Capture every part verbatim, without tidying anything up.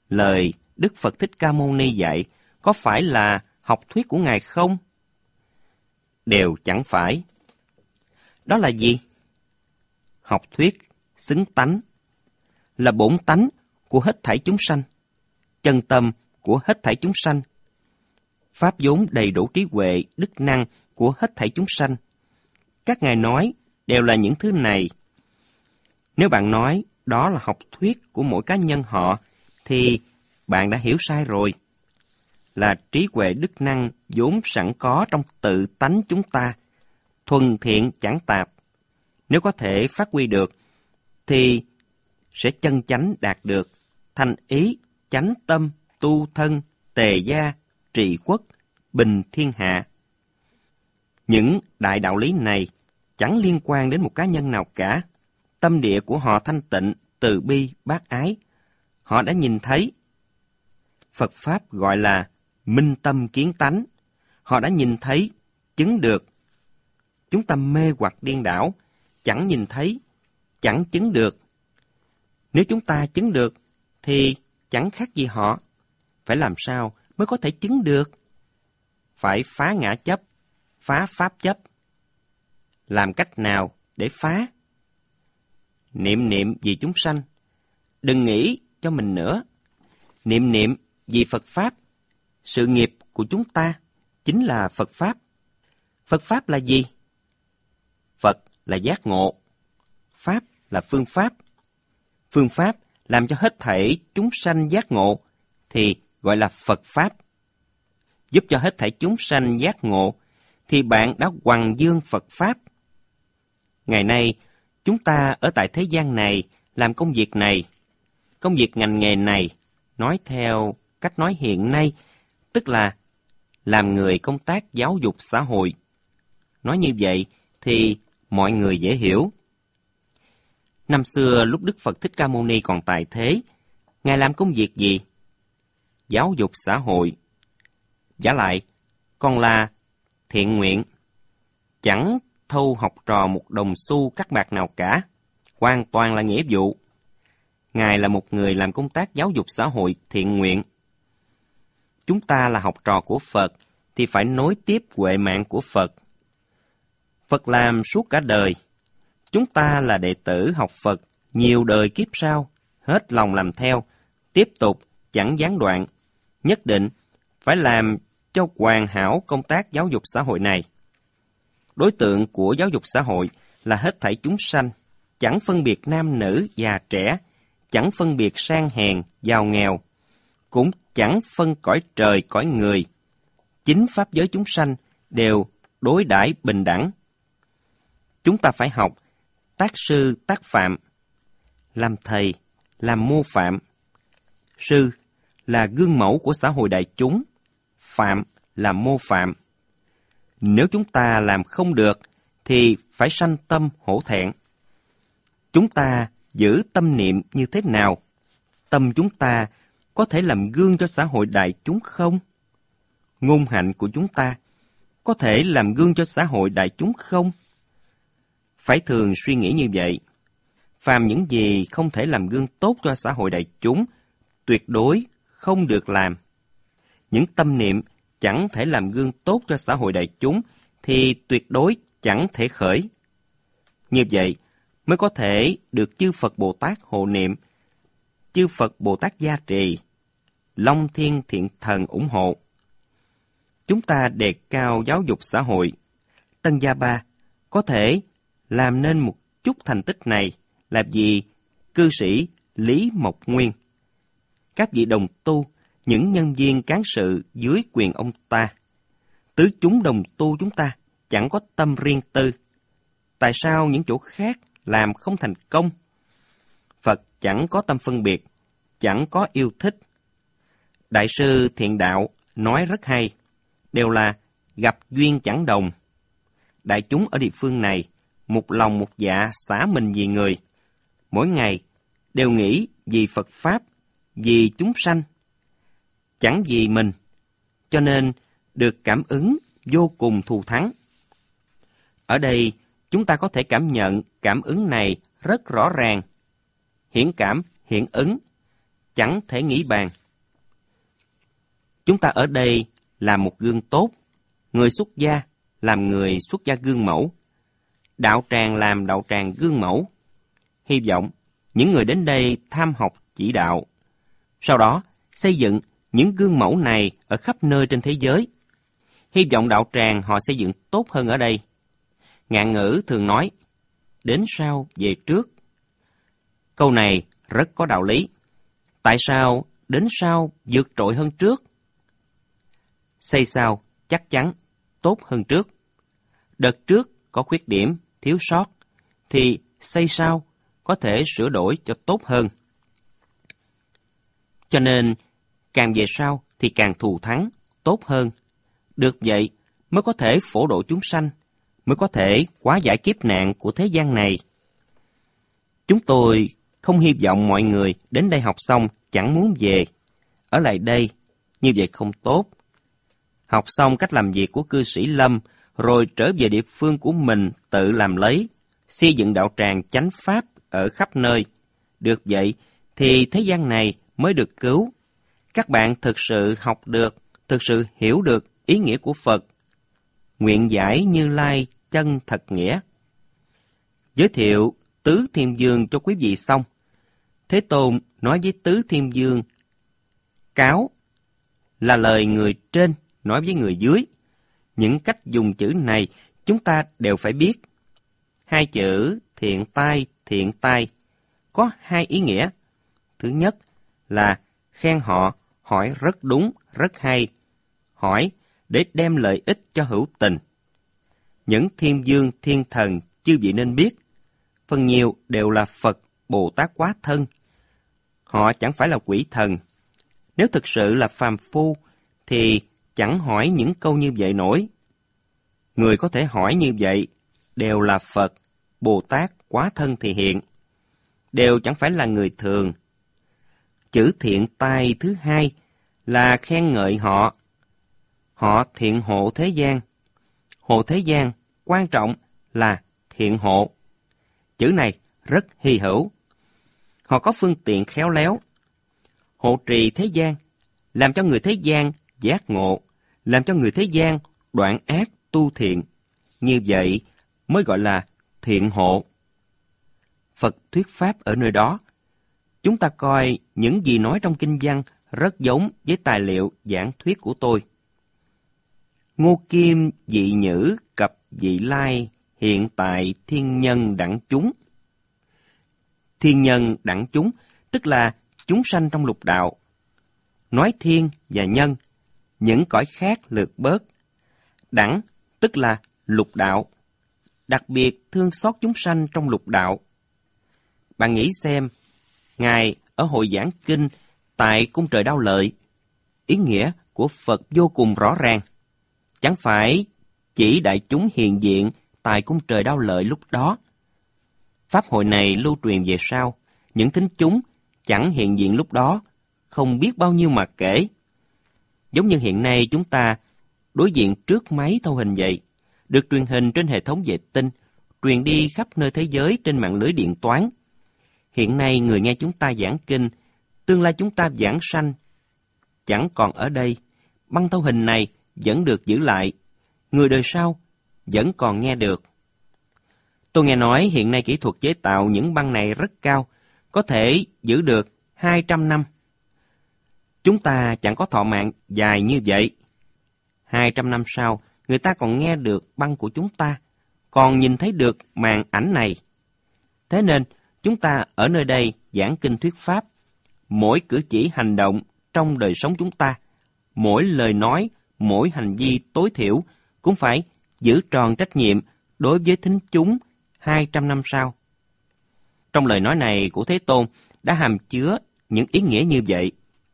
lời Đức Phật Thích Ca Mâu Ni dạy có phải là học thuyết của Ngài không? Đều chẳng phải. Đó là gì? Học thuyết xứng tánh, là bổn tánh của hết thảy chúng sanh, chân tâm của hết thảy chúng sanh, pháp vốn đầy đủ trí huệ, đức năng của hết thảy chúng sanh. Các ngài nói đều là những thứ này. Nếu bạn nói đó là học thuyết của mỗi cá nhân họ, thì bạn đã hiểu sai rồi. Là trí huệ đức năng vốn sẵn có trong tự tánh chúng ta, thuần thiện chẳng tạp. Nếu có thể phát huy được, thì sẽ chân chánh đạt được, thành ý, chánh tâm, tu thân, tề gia, trị quốc, bình thiên hạ. Những đại đạo lý này chẳng liên quan đến một cá nhân nào cả. Tâm địa của họ thanh tịnh, từ bi, bác ái. Họ đã nhìn thấy. Phật Pháp gọi là minh tâm kiến tánh. Họ đã nhìn thấy, chứng được. Chúng ta mê hoặc điên đảo, chẳng nhìn thấy, chẳng chứng được. Nếu chúng ta chứng được, thì chẳng khác gì họ. Phải làm sao mới có thể chứng được? Phải phá ngã chấp, phá pháp chấp. Làm cách nào để phá? Niệm niệm vì chúng sanh. Đừng nghĩ cho mình nữa. Niệm niệm vì Phật Pháp. Sự nghiệp của chúng ta chính là Phật Pháp. Phật Pháp là gì? Phật là giác ngộ. Pháp là phương pháp. Phương pháp làm cho hết thảy chúng sanh giác ngộ thì gọi là Phật Pháp. Giúp cho hết thảy chúng sanh giác ngộ thì bạn đã hoằng dương Phật Pháp. Ngày nay, chúng ta ở tại thế gian này làm công việc này, công việc ngành nghề này, nói theo cách nói hiện nay, tức là làm người công tác giáo dục xã hội. Nói như vậy thì mọi người dễ hiểu. Năm xưa lúc Đức Phật Thích Ca Mâu Ni còn tại thế, Ngài làm công việc gì? Giáo dục xã hội. Vả lại, còn là thiện nguyện. Chẳng thâu học trò một đồng xu cắt bạc nào cả. Hoàn toàn là nghĩa vụ. Ngài là một người làm công tác giáo dục xã hội thiện nguyện. Chúng ta là học trò của Phật thì phải nối tiếp huệ mạng của Phật. Phật làm suốt cả đời. Chúng ta là đệ tử học Phật nhiều đời kiếp sau, hết lòng làm theo, tiếp tục chẳng gián đoạn, nhất định phải làm cho hoàn hảo công tác giáo dục xã hội này. Đối tượng của giáo dục xã hội là hết thảy chúng sanh, chẳng phân biệt nam nữ già trẻ, chẳng phân biệt sang hèn, giàu nghèo, cũng chẳng phân cõi trời cõi người. Chính pháp giới chúng sanh đều đối đãi bình đẳng. Chúng ta phải học tác sư tác phạm, làm thầy, làm mô phạm. Sư là gương mẫu của xã hội đại chúng, phạm là mô phạm. Nếu chúng ta làm không được, thì phải sanh tâm hổ thẹn. Chúng ta giữ tâm niệm như thế nào? Tâm chúng ta có thể làm gương cho xã hội đại chúng không? Ngôn hạnh của chúng ta có thể làm gương cho xã hội đại chúng không? Phải thường suy nghĩ như vậy. Phàm những gì không thể làm gương tốt cho xã hội đại chúng, tuyệt đối không được làm. Những tâm niệm chẳng thể làm gương tốt cho xã hội đại chúng, thì tuyệt đối chẳng thể khởi. Như vậy mới có thể được chư Phật Bồ Tát hộ niệm, chư Phật Bồ Tát gia trì, Long Thiên Thiện Thần ủng hộ. Chúng ta đề cao giáo dục xã hội. Tân Gia Ba có thể làm nên một chút thành tích này là vì cư sĩ Lý Mộc Nguyên. Các vị đồng tu, những nhân viên cán sự dưới quyền ông ta, tứ chúng đồng tu chúng ta chẳng có tâm riêng tư. Tại sao những chỗ khác làm không thành công? Phật chẳng có tâm phân biệt, chẳng có yêu thích. Đại sư Thiện Đạo nói rất hay, đều là gặp duyên chẳng đồng. Đại chúng ở địa phương này, một lòng một dạ xả mình vì người. Mỗi ngày đều nghĩ vì Phật Pháp, vì chúng sanh, chẳng vì mình, cho nên được cảm ứng vô cùng thù thắng. Ở đây, chúng ta có thể cảm nhận cảm ứng này rất rõ ràng. Hiển cảm, hiện ứng, chẳng thể nghĩ bàn. Chúng ta ở đây làm một gương tốt, người xuất gia làm người xuất gia gương mẫu, đạo tràng làm đạo tràng gương mẫu. Hy vọng những người đến đây tham học chỉ đạo, sau đó xây dựng những gương mẫu này ở khắp nơi trên thế giới. Hy vọng đạo tràng họ xây dựng tốt hơn ở đây. Ngạn ngữ thường nói, đến sau về trước. Câu này rất có đạo lý. Tại sao đến sau vượt trội hơn trước? Xây sau chắc chắn tốt hơn trước. Đợt trước có khuyết điểm, thiếu sót, thì xây sau có thể sửa đổi cho tốt hơn. Cho nên, càng về sau thì càng thù thắng, tốt hơn. Được vậy mới có thể phổ độ chúng sanh, mới có thể hóa giải kiếp nạn của thế gian này. Chúng tôi không hy vọng mọi người đến đây học xong chẳng muốn về. Ở lại đây, như vậy không tốt. Học xong cách làm việc của cư sĩ Lâm, rồi trở về địa phương của mình tự làm lấy, xây dựng đạo tràng chánh pháp ở khắp nơi. Được vậy thì thế gian này mới được cứu. Các bạn thực sự học được, thực sự hiểu được ý nghĩa của Phật. Nguyện giải Như Lai chân thật nghĩa. Giới thiệu Tứ Thiên Dương cho quý vị xong, Thế Tôn nói với Tứ Thiên Dương, cáo là lời người trên nói với người dưới. Những cách dùng chữ này chúng ta đều phải biết. Hai chữ thiện tai, thiện tai có hai ý nghĩa. Thứ nhất là khen họ, hỏi rất đúng, rất hay. Hỏi để đem lợi ích cho hữu tình. Những thiên dương, thiên thần chư vị nên biết, phần nhiều đều là Phật, Bồ Tát quá thân. Họ chẳng phải là quỷ thần. Nếu thực sự là phàm phu thì chẳng hỏi những câu như vậy nổi. Người có thể hỏi như vậy đều là Phật, Bồ Tát quá thân thì hiện. Đều chẳng phải là người thường. Chữ thiện tai thứ hai là khen ngợi họ. Họ thiện hộ thế gian. Hộ thế gian quan trọng là thiện hộ. Chữ này rất hy hữu. Họ có phương tiện khéo léo. Hộ trì thế gian, làm cho người thế gian giác ngộ, làm cho người thế gian đoạn ác tu thiện. Như vậy mới gọi là thiện hộ. Phật thuyết pháp ở nơi đó. Chúng ta coi những gì nói trong kinh văn rất giống với tài liệu giảng thuyết của tôi. Ngô Kim dị nhữ cập dị lai, hiện tại thiên nhân đẳng chúng. Thiên nhân đẳng chúng tức là chúng sanh trong lục đạo. Nói thiên và nhân, những cõi khác lược bớt. Đẳng tức là lục đạo, đặc biệt thương xót chúng sanh trong lục đạo. Bạn nghĩ xem, Ngài ở hội giảng kinh tại cung trời Đao Lợi, ý nghĩa của Phật vô cùng rõ ràng. Chẳng phải chỉ đại chúng hiện diện tại cung trời Đao Lợi lúc đó. Pháp hội này lưu truyền về sau, những thính chúng chẳng hiện diện lúc đó, không biết bao nhiêu mà kể. Giống như hiện nay chúng ta đối diện trước máy thâu hình vậy, được truyền hình trên hệ thống vệ tinh, truyền đi khắp nơi thế giới trên mạng lưới điện toán. Hiện nay người nghe chúng ta giảng kinh, tương lai chúng ta giảng sanh. Chẳng còn ở đây, băng thâu hình này vẫn được giữ lại, người đời sau vẫn còn nghe được. Tôi nghe nói hiện nay kỹ thuật chế tạo những băng này rất cao, có thể giữ được hai trăm năm. Chúng ta chẳng có thọ mạng dài như vậy. hai trăm năm sau, người ta còn nghe được băng của chúng ta, còn nhìn thấy được màn ảnh này. Thế nên, chúng ta ở nơi đây giảng kinh thuyết pháp. Mỗi cử chỉ hành động trong đời sống chúng ta, mỗi lời nói, mỗi hành vi tối thiểu cũng phải giữ tròn trách nhiệm đối với thính chúng hai trăm năm sau. Trong lời nói này của Thế Tôn đã hàm chứa những ý nghĩa như vậy.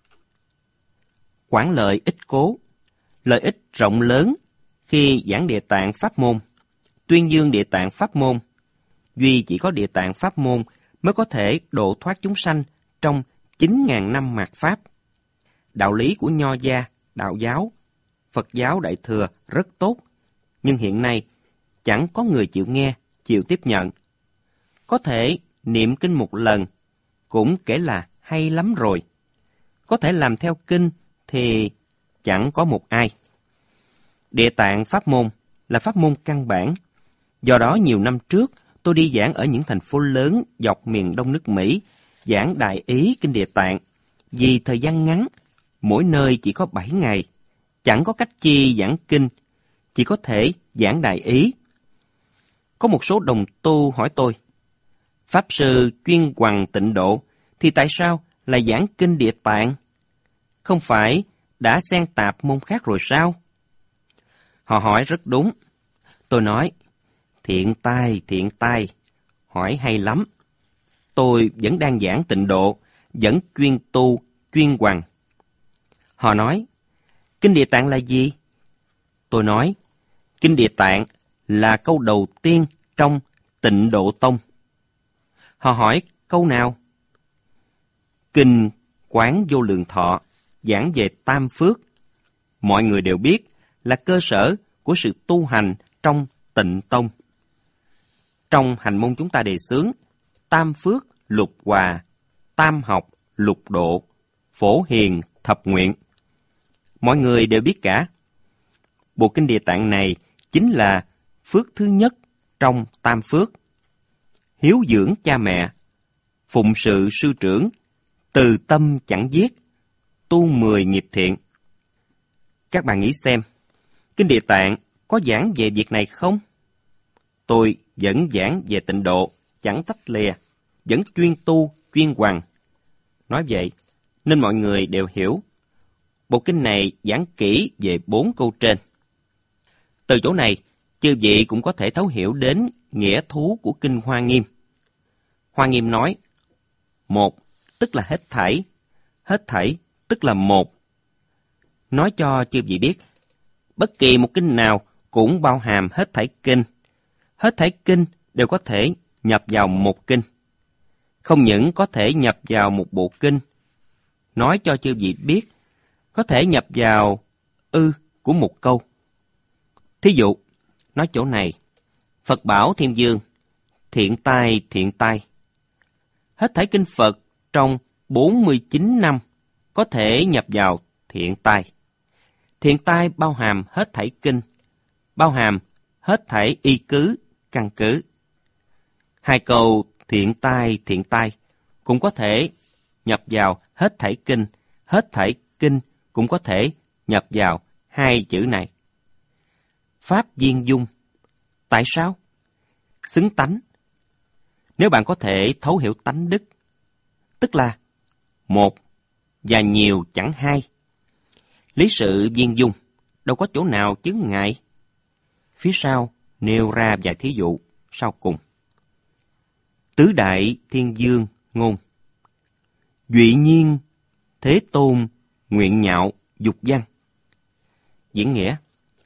Quảng lợi ích cố, lợi ích rộng lớn khi giảng Địa Tạng pháp môn, tuyên dương Địa Tạng pháp môn. Duy chỉ có Địa Tạng pháp môn mới có thể độ thoát chúng sanh trong chín nghìn năm mạt pháp. Đạo lý của Nho gia, Đạo giáo, Phật giáo Đại Thừa rất tốt, nhưng hiện nay chẳng có người chịu nghe, chịu tiếp nhận. Có thể niệm kinh một lần cũng kể là hay lắm rồi. Có thể làm theo kinh thì chẳng có một ai. Địa Tạng pháp môn là pháp môn căn bản. Do đó nhiều năm trước, tôi đi giảng ở những thành phố lớn dọc miền đông nước Mỹ, giảng Đại Ý Kinh Địa Tạng. Vì thời gian ngắn, mỗi nơi chỉ có bảy ngày, chẳng có cách chi giảng kinh, chỉ có thể giảng Đại Ý. Có một số đồng tu hỏi tôi, Pháp Sư chuyên hoằng tịnh độ, thì tại sao lại giảng Kinh Địa Tạng? Không phải đã xen tạp môn khác rồi sao? Họ hỏi rất đúng. Tôi nói, thiện tai, thiện tai, hỏi hay lắm. Tôi vẫn đang giảng tịnh độ, vẫn chuyên tu, chuyên hoằng. Họ nói, Kinh Địa Tạng là gì? Tôi nói, Kinh Địa Tạng là câu đầu tiên trong Tịnh Độ Tông. Họ hỏi câu nào? Kinh Quán Vô Lượng Thọ giảng về tam phước. Mọi người đều biết là cơ sở của sự tu hành trong Tịnh Tông. Trong hành môn chúng ta đề xướng tam phước lục hòa, tam học lục độ, phổ hiền thập nguyện. Mọi người đều biết cả. Bộ Kinh Địa Tạng này chính là phước thứ nhất trong tam phước. Hiếu dưỡng cha mẹ, phụng sự sư trưởng, từ tâm chẳng giết, tu mười nghiệp thiện. Các bạn nghĩ xem, Kinh Địa Tạng có giảng về việc này không? Tôi vẫn giảng về tịnh độ, chẳng tách lìa, vẫn chuyên tu, chuyên hoằng. Nói vậy, nên mọi người đều hiểu. Bộ kinh này giảng kỹ về bốn câu trên. Từ chỗ này, chư vị cũng có thể thấu hiểu đến nghĩa thú của Kinh Hoa Nghiêm. Hoa Nghiêm nói, một tức là hết thảy, hết thảy tức là một. Nói cho chư vị biết, bất kỳ một kinh nào cũng bao hàm hết thảy kinh. Hết thảy kinh đều có thể nhập vào một kinh. Không những có thể nhập vào một bộ kinh, nói cho chư vị biết, có thể nhập vào ư của một câu. Thí dụ, nói chỗ này, Phật bảo Thiên Dương, thiện tai, thiện tai. Hết thảy kinh Phật trong bốn mươi chín năm có thể nhập vào thiện tai. Thiện tai bao hàm hết thảy kinh, bao hàm hết thảy y cứ, căn cứ. Hai câu thiện tai, thiện tai cũng có thể nhập vào hết thảy kinh, hết thảy kinh cũng có thể nhập vào hai chữ này. Pháp viên dung. Tại sao? Xứng tánh. Nếu bạn có thể thấu hiểu tánh đức, tức là một và nhiều chẳng hai. Lý sự viên dung, đâu có chỗ nào chướng ngại. Phía sau nêu ra vài thí dụ sau cùng. Tứ đại thiên dương ngôn. Duy nhiên, Thế Tôn, nguyện nhạo, dục văn. Diễn nghĩa.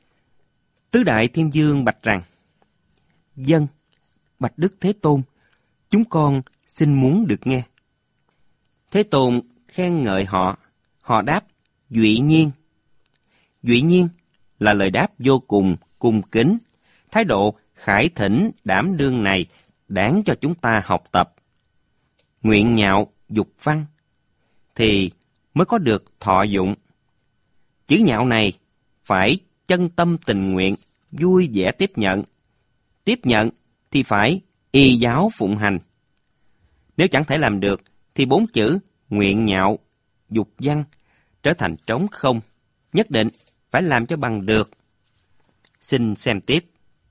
Tứ đại thiên dương bạch rằng, Vâng, bạch Đức Thế Tôn, chúng con xin muốn được nghe. Thế Tôn khen ngợi họ, họ đáp, duy nhiên. Duy nhiên là lời đáp vô cùng cung kính, thái độ khải thỉnh đảm đương này đáng cho chúng ta học tập. Nguyện nhạo dục văn thì mới có được thọ dụng. Chữ nhạo này phải chân tâm tình nguyện, vui vẻ tiếp nhận. Tiếp nhận thì phải y giáo phụng hành. Nếu chẳng thể làm được thì bốn chữ nguyện nhạo dục văn trở thành trống không, nhất định phải làm cho bằng được. Xin xem tiếp.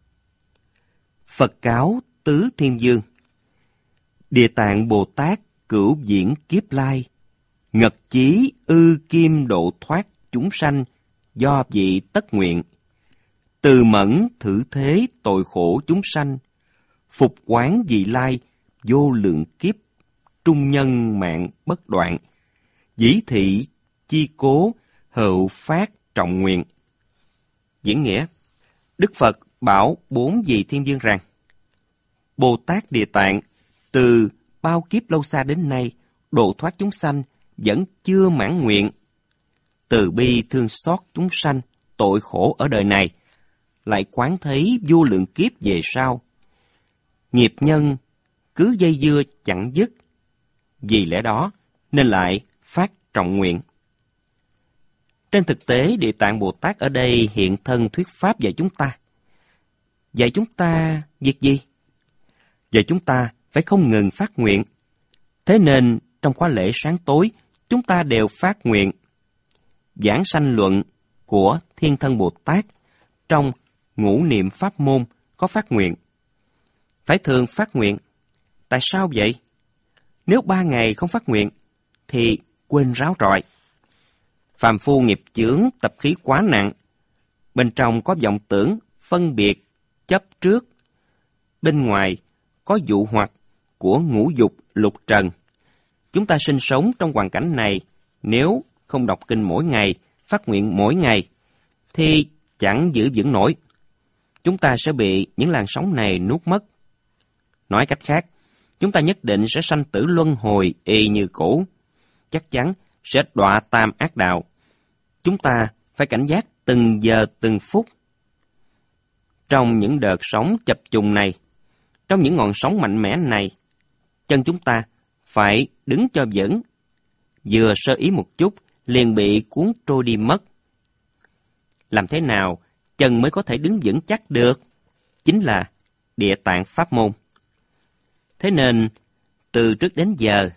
Phật cáo tứ thiên dương. Địa Tạng Bồ Tát cửu diễn kiếp lai, ngật chí ư kim độ thoát chúng sanh, do vị tất nguyện. Từ mẫn thử thế tội khổ chúng sanh, phục quán vị lai, vô lượng kiếp, trung nhân mạng bất đoạn. Dĩ thị chi cố, hậu phát trọng nguyện. Diễn nghĩa. Đức Phật bảo bốn vị thiên dương rằng, Bồ Tát Địa Tạng từ bao kiếp lâu xa đến nay độ thoát chúng sanh vẫn chưa mãn nguyện. Từ bi thương xót chúng sanh tội khổ ở đời này, lại quán thấy vô lượng kiếp về sau. Nghiệp nhân cứ dây dưa chẳng dứt, vì lẽ đó nên lại phát trọng nguyện. Trên thực tế, Địa Tạng Bồ Tát ở đây hiện thân thuyết pháp dạy chúng ta. Dạy chúng ta việc gì? Dạy chúng ta phải không ngừng phát nguyện. Thế nên, trong khóa lễ sáng tối, chúng ta đều phát nguyện. Giảng sanh luận của Thiên Thân Bồ Tát trong ngũ niệm pháp môn có phát nguyện. Phải thường phát nguyện. Tại sao vậy? Nếu ba ngày không phát nguyện, thì quên ráo rọi. Phàm phu nghiệp chướng tập khí quá nặng. Bên trong có vọng tưởng, phân biệt, chấp trước. Bên ngoài có dụ hoặc của ngũ dục lục trần. Chúng ta sinh sống trong hoàn cảnh này, nếu không đọc kinh mỗi ngày, phát nguyện mỗi ngày, thì chẳng giữ vững nổi. Chúng ta sẽ bị những làn sóng này nuốt mất. Nói cách khác, chúng ta nhất định sẽ sanh tử luân hồi y như cũ. Chắc chắn sẽ đọa tam ác đạo. Chúng ta phải cảnh giác từng giờ từng phút. Trong những đợt sóng chập trùng này, trong những ngọn sóng mạnh mẽ này, chân chúng ta phải đứng cho vững. Vừa sơ ý một chút, liền bị cuốn trôi đi mất. Làm thế nào chân mới có thể đứng vững chắc được? Chính là Địa Tạng pháp môn. Thế nên, từ trước đến giờ,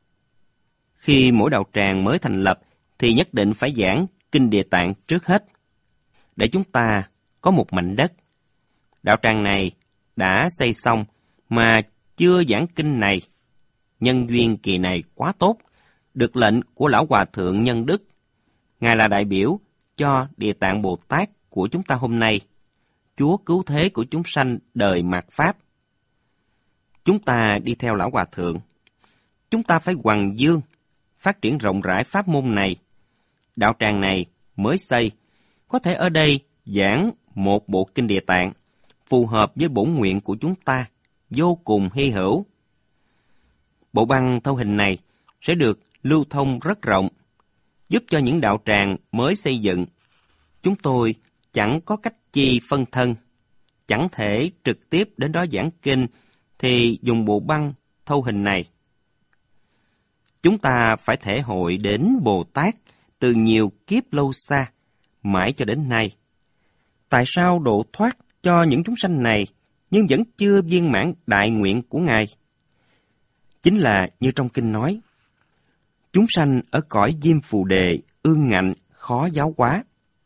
khi mỗi đạo tràng mới thành lập, thì nhất định phải giảng Kinh Địa Tạng trước hết, để chúng ta có một mảnh đất. Đạo tràng này đã xây xong mà chưa giảng kinh này. Nhân duyên kỳ này quá tốt, được lệnh của Lão Hòa Thượng Nhân Đức. Ngài là đại biểu cho Địa Tạng Bồ Tát của chúng ta hôm nay, Chúa cứu thế của chúng sanh đời mạt Pháp. Chúng ta đi theo Lão Hòa Thượng. Chúng ta phải hoằng dương, phát triển rộng rãi pháp môn này. Đạo tràng này mới xây, có thể ở đây giảng một bộ kinh Địa Tạng, phù hợp với bổn nguyện của chúng ta, vô cùng hy hữu. Bộ băng thâu hình này sẽ được lưu thông rất rộng, giúp cho những đạo tràng mới xây dựng. Chúng tôi chẳng có cách chi phân thân, chẳng thể trực tiếp đến đó giảng kinh, thì dùng bộ băng thâu hình này. Chúng ta phải thể hội đến Bồ Tát từ nhiều kiếp lâu xa, mãi cho đến nay. Tại sao độ thoát cho những chúng sanh này, nhưng vẫn chưa viên mãn đại nguyện của Ngài? Chính là như trong kinh nói, chúng sanh ở cõi Diêm Phù Đề, ương ngạnh, khó giáo hóa.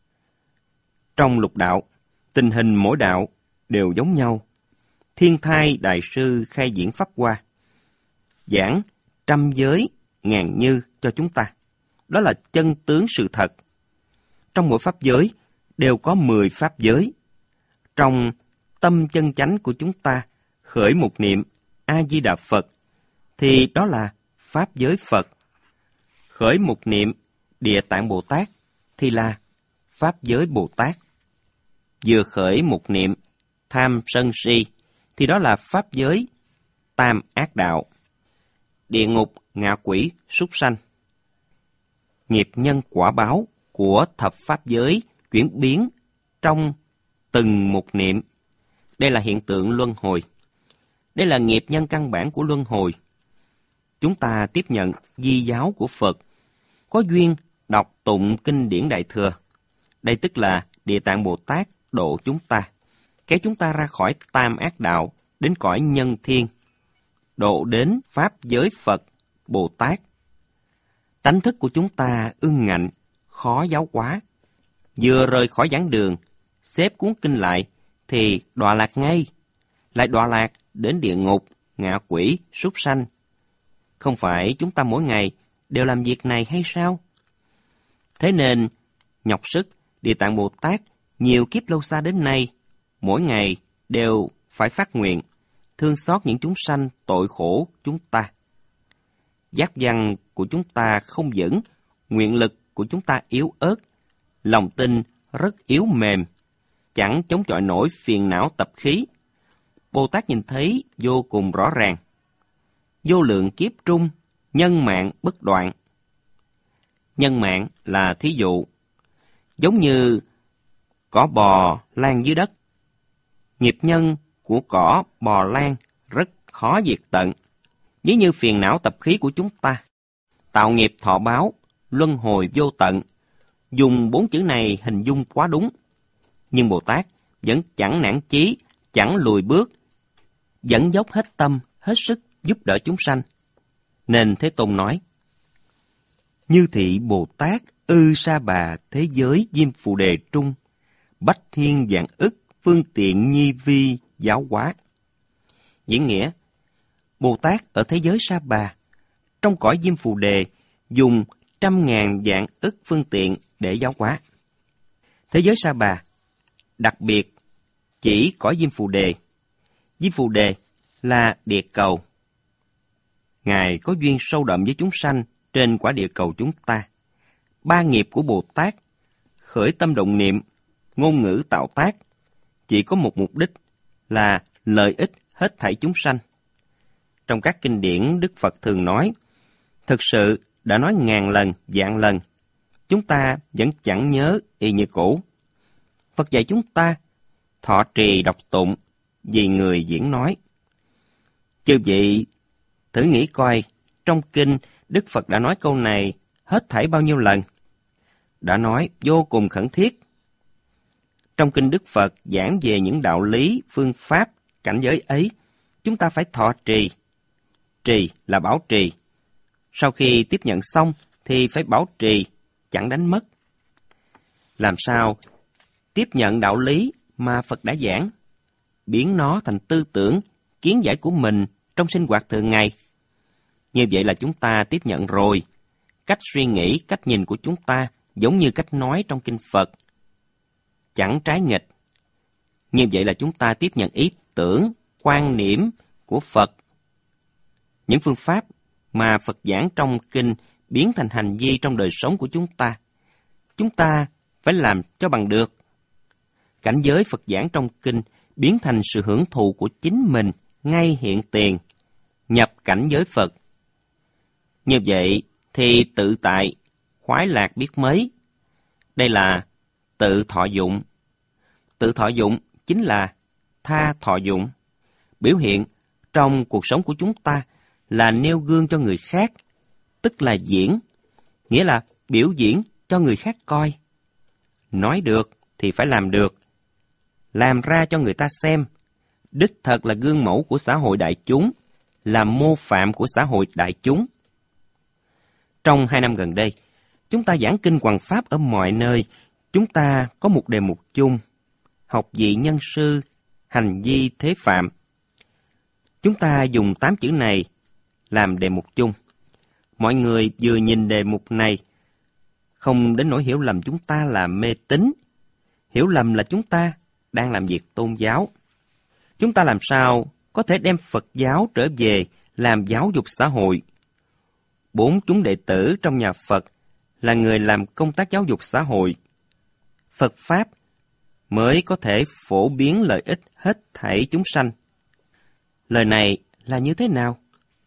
Trong lục đạo, tình hình mỗi đạo đều giống nhau. Thiên Thai Đại Sư khai diễn Pháp Hoa, giảng trăm giới, ngàn như cho chúng ta. Đó là chân tướng sự thật. Trong mỗi pháp giới đều có mười pháp giới. Trong tâm chân chánh của chúng ta khởi một niệm A-di-đà Phật, thì đó là pháp giới Phật. Khởi một niệm Địa Tạng Bồ Tát, thì là pháp giới Bồ Tát. Vừa khởi một niệm tham sân si, thì đó là pháp giới tam ác đạo. Địa ngục, ngạ quỷ, súc sanh. Nghiệp nhân quả báo của thập pháp giới chuyển biến trong từng một niệm. Đây là hiện tượng luân hồi. Đây là nghiệp nhân căn bản của luân hồi. Chúng ta tiếp nhận di giáo của Phật, có duyên đọc tụng kinh điển Đại Thừa. Đây tức là Địa Tạng Bồ Tát độ chúng ta, kéo chúng ta ra khỏi tam ác đạo, đến cõi nhân thiên, độ đến pháp giới Phật, Bồ Tát. Tánh thức của chúng ta ương ngạnh, khó giáo hóa. Vừa rời khỏi giảng đường, xếp cuốn kinh lại, thì đọa lạc ngay. Lại đọa lạc đến địa ngục, ngạ quỷ, súc sanh. Không phải chúng ta mỗi ngày đều làm việc này hay sao? Thế nên, nhọc sức, Địa Tạng Bồ Tát nhiều kiếp lâu xa đến nay, mỗi ngày đều phải phát nguyện, thương xót những chúng sanh tội khổ chúng ta. Giác văn của chúng ta không vững, nguyện lực của chúng ta yếu ớt, lòng tin rất yếu mềm, chẳng chống chọi nổi phiền não tập khí. Bồ Tát nhìn thấy vô cùng rõ ràng. Vô lượng kiếp trung, nhân mạng bất đoạn. Nhân mạng là thí dụ, giống như cỏ bò lan dưới đất. Nghiệp nhân của cỏ bò lan rất khó diệt tận. Ví như phiền não tập khí của chúng ta, tạo nghiệp thọ báo, luân hồi vô tận, dùng bốn chữ này hình dung quá đúng. Nhưng Bồ Tát vẫn chẳng nản chí, chẳng lùi bước, vẫn dốc hết tâm, hết sức giúp đỡ chúng sanh. Nên Thế Tôn nói: Như thị Bồ Tát ư sa bà thế giới diêm phù đề trung, bách thiên vạn ức phương tiện nhi vi giáo hóa. Diễn nghĩa: Bồ Tát ở thế giới Sa Bà, trong cõi diêm phù đề, dùng trăm ngàn vạn ức phương tiện để giáo hóa. Thế giới Sa Bà đặc biệt chỉ cõi diêm phù đề. Diêm phù đề là địa cầu. Ngài có duyên sâu đậm với chúng sanh trên quả địa cầu chúng ta. Ba nghiệp của Bồ Tát, khởi tâm động niệm, ngôn ngữ tạo tác, chỉ có một mục đích là lợi ích hết thảy chúng sanh. Trong các kinh điển, Đức Phật thường nói, thực sự đã nói ngàn lần, vạn lần, chúng ta vẫn chẳng nhớ y như cũ. Phật dạy chúng ta thọ trì đọc tụng vì người diễn nói. Chư vị thử nghĩ coi, trong kinh Đức Phật đã nói câu này hết thảy bao nhiêu lần? Đã nói vô cùng khẩn thiết. Trong kinh Đức Phật giảng về những đạo lý, phương pháp, cảnh giới ấy, chúng ta phải thọ trì. Trì là bảo trì. Sau khi tiếp nhận xong thì phải bảo trì, chẳng đánh mất. Làm sao tiếp nhận đạo lý mà Phật đã giảng, biến nó thành tư tưởng, kiến giải của mình trong sinh hoạt thường ngày? Như vậy là chúng ta tiếp nhận rồi. Cách suy nghĩ, cách nhìn của chúng ta giống như cách nói trong kinh Phật, chẳng trái nghịch. Như vậy là chúng ta tiếp nhận ý tưởng, quan niệm của Phật. Những phương pháp mà Phật giảng trong kinh biến thành hành vi trong đời sống của chúng ta. Chúng ta phải làm cho bằng được. Cảnh giới Phật giảng trong kinh biến thành sự hưởng thụ của chính mình ngay hiện tiền, nhập cảnh giới Phật. Như vậy thì tự tại, khoái lạc biết mấy. Đây là tự thọ dụng. Tự thọ dụng chính là tha thọ dụng. Biểu hiện trong cuộc sống của chúng ta là nêu gương cho người khác, tức là diễn, nghĩa là biểu diễn cho người khác coi. Nói được thì phải làm được, làm ra cho người ta xem. Đích thật là gương mẫu của xã hội đại chúng, là mô phạm của xã hội đại chúng. Trong hai năm gần đây, chúng ta giảng kinh hoằng pháp ở mọi nơi. Chúng ta có một đề mục chung: học vị nhân sư, hành vi thế phạm. Chúng ta dùng tám chữ này làm đề mục chung. Mọi người vừa nhìn đề mục này, không đến nỗi hiểu lầm chúng ta là mê tín, hiểu lầm là chúng ta đang làm việc tôn giáo. Chúng ta làm sao có thể đem Phật giáo trở về làm giáo dục xã hội? Bốn chúng đệ tử trong nhà Phật là người làm công tác giáo dục xã hội. Phật Pháp mới có thể phổ biến lợi ích hết thảy chúng sanh. Lời này là như thế nào?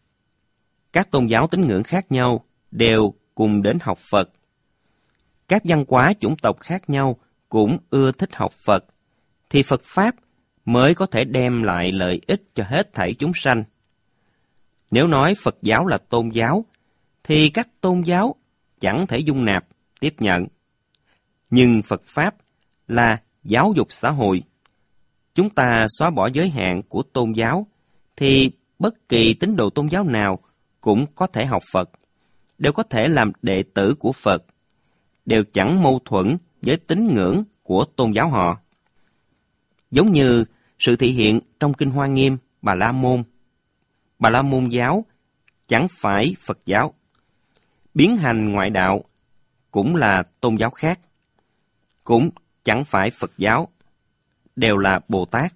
Các tôn giáo tín ngưỡng khác nhau đều cùng đến học Phật. Các văn hóa chủng tộc khác nhau cũng ưa thích học Phật, thì Phật Pháp mới có thể đem lại lợi ích cho hết thảy chúng sanh. Nếu nói Phật giáo là tôn giáo, thì các tôn giáo chẳng thể dung nạp, tiếp nhận. Nhưng Phật Pháp là giáo dục xã hội. Chúng ta xóa bỏ giới hạn của tôn giáo, thì bất kỳ tín đồ tôn giáo nào cũng có thể học Phật, đều có thể làm đệ tử của Phật, đều chẳng mâu thuẫn với tín ngưỡng của tôn giáo họ. Giống như sự thị hiện trong Kinh Hoa Nghiêm Bà La Môn. Bà La Môn giáo chẳng phải Phật giáo. Biến hành ngoại đạo cũng là tôn giáo khác, cũng chẳng phải Phật giáo, đều là Bồ Tát.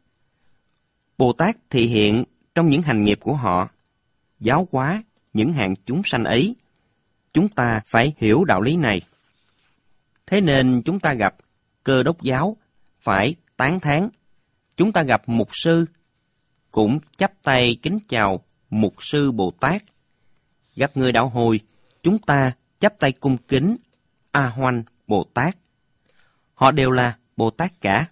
Bồ Tát thị hiện trong những hành nghiệp của họ, giáo hóa những hạng chúng sanh ấy. Chúng ta phải hiểu đạo lý này. Thế nên chúng ta gặp Cơ Đốc giáo phải tán thán. Chúng ta gặp mục sư cũng chắp tay kính chào mục sư Bồ Tát. Gặp người đạo Hồi, chúng ta chắp tay cung kính A Hoanh Bồ Tát. Họ đều là Bồ Tát cả.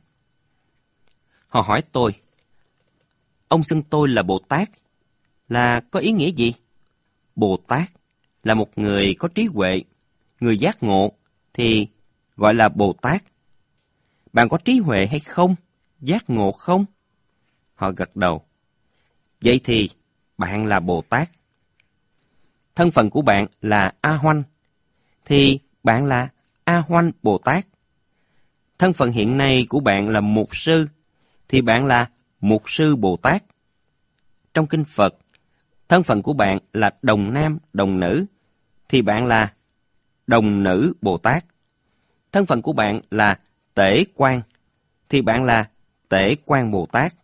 Họ hỏi tôi, ông xưng tôi là Bồ Tát là có ý nghĩa gì? Bồ Tát là một người có trí huệ, người giác ngộ, thì gọi là Bồ Tát. Bạn có trí huệ hay không? Giác ngộ không? Họ gật đầu. Vậy thì bạn là Bồ Tát. Thân phận của bạn là A Hoanh, thì bạn là A Hoanh Bồ Tát. Thân phận hiện nay của bạn là mục sư, thì bạn là mục sư Bồ Tát. Trong kinh Phật, thân phận của bạn là đồng nam, đồng nữ, thì bạn là đồng nữ Bồ Tát. Thân phận của bạn là tể quan, thì bạn là tể quan Bồ Tát.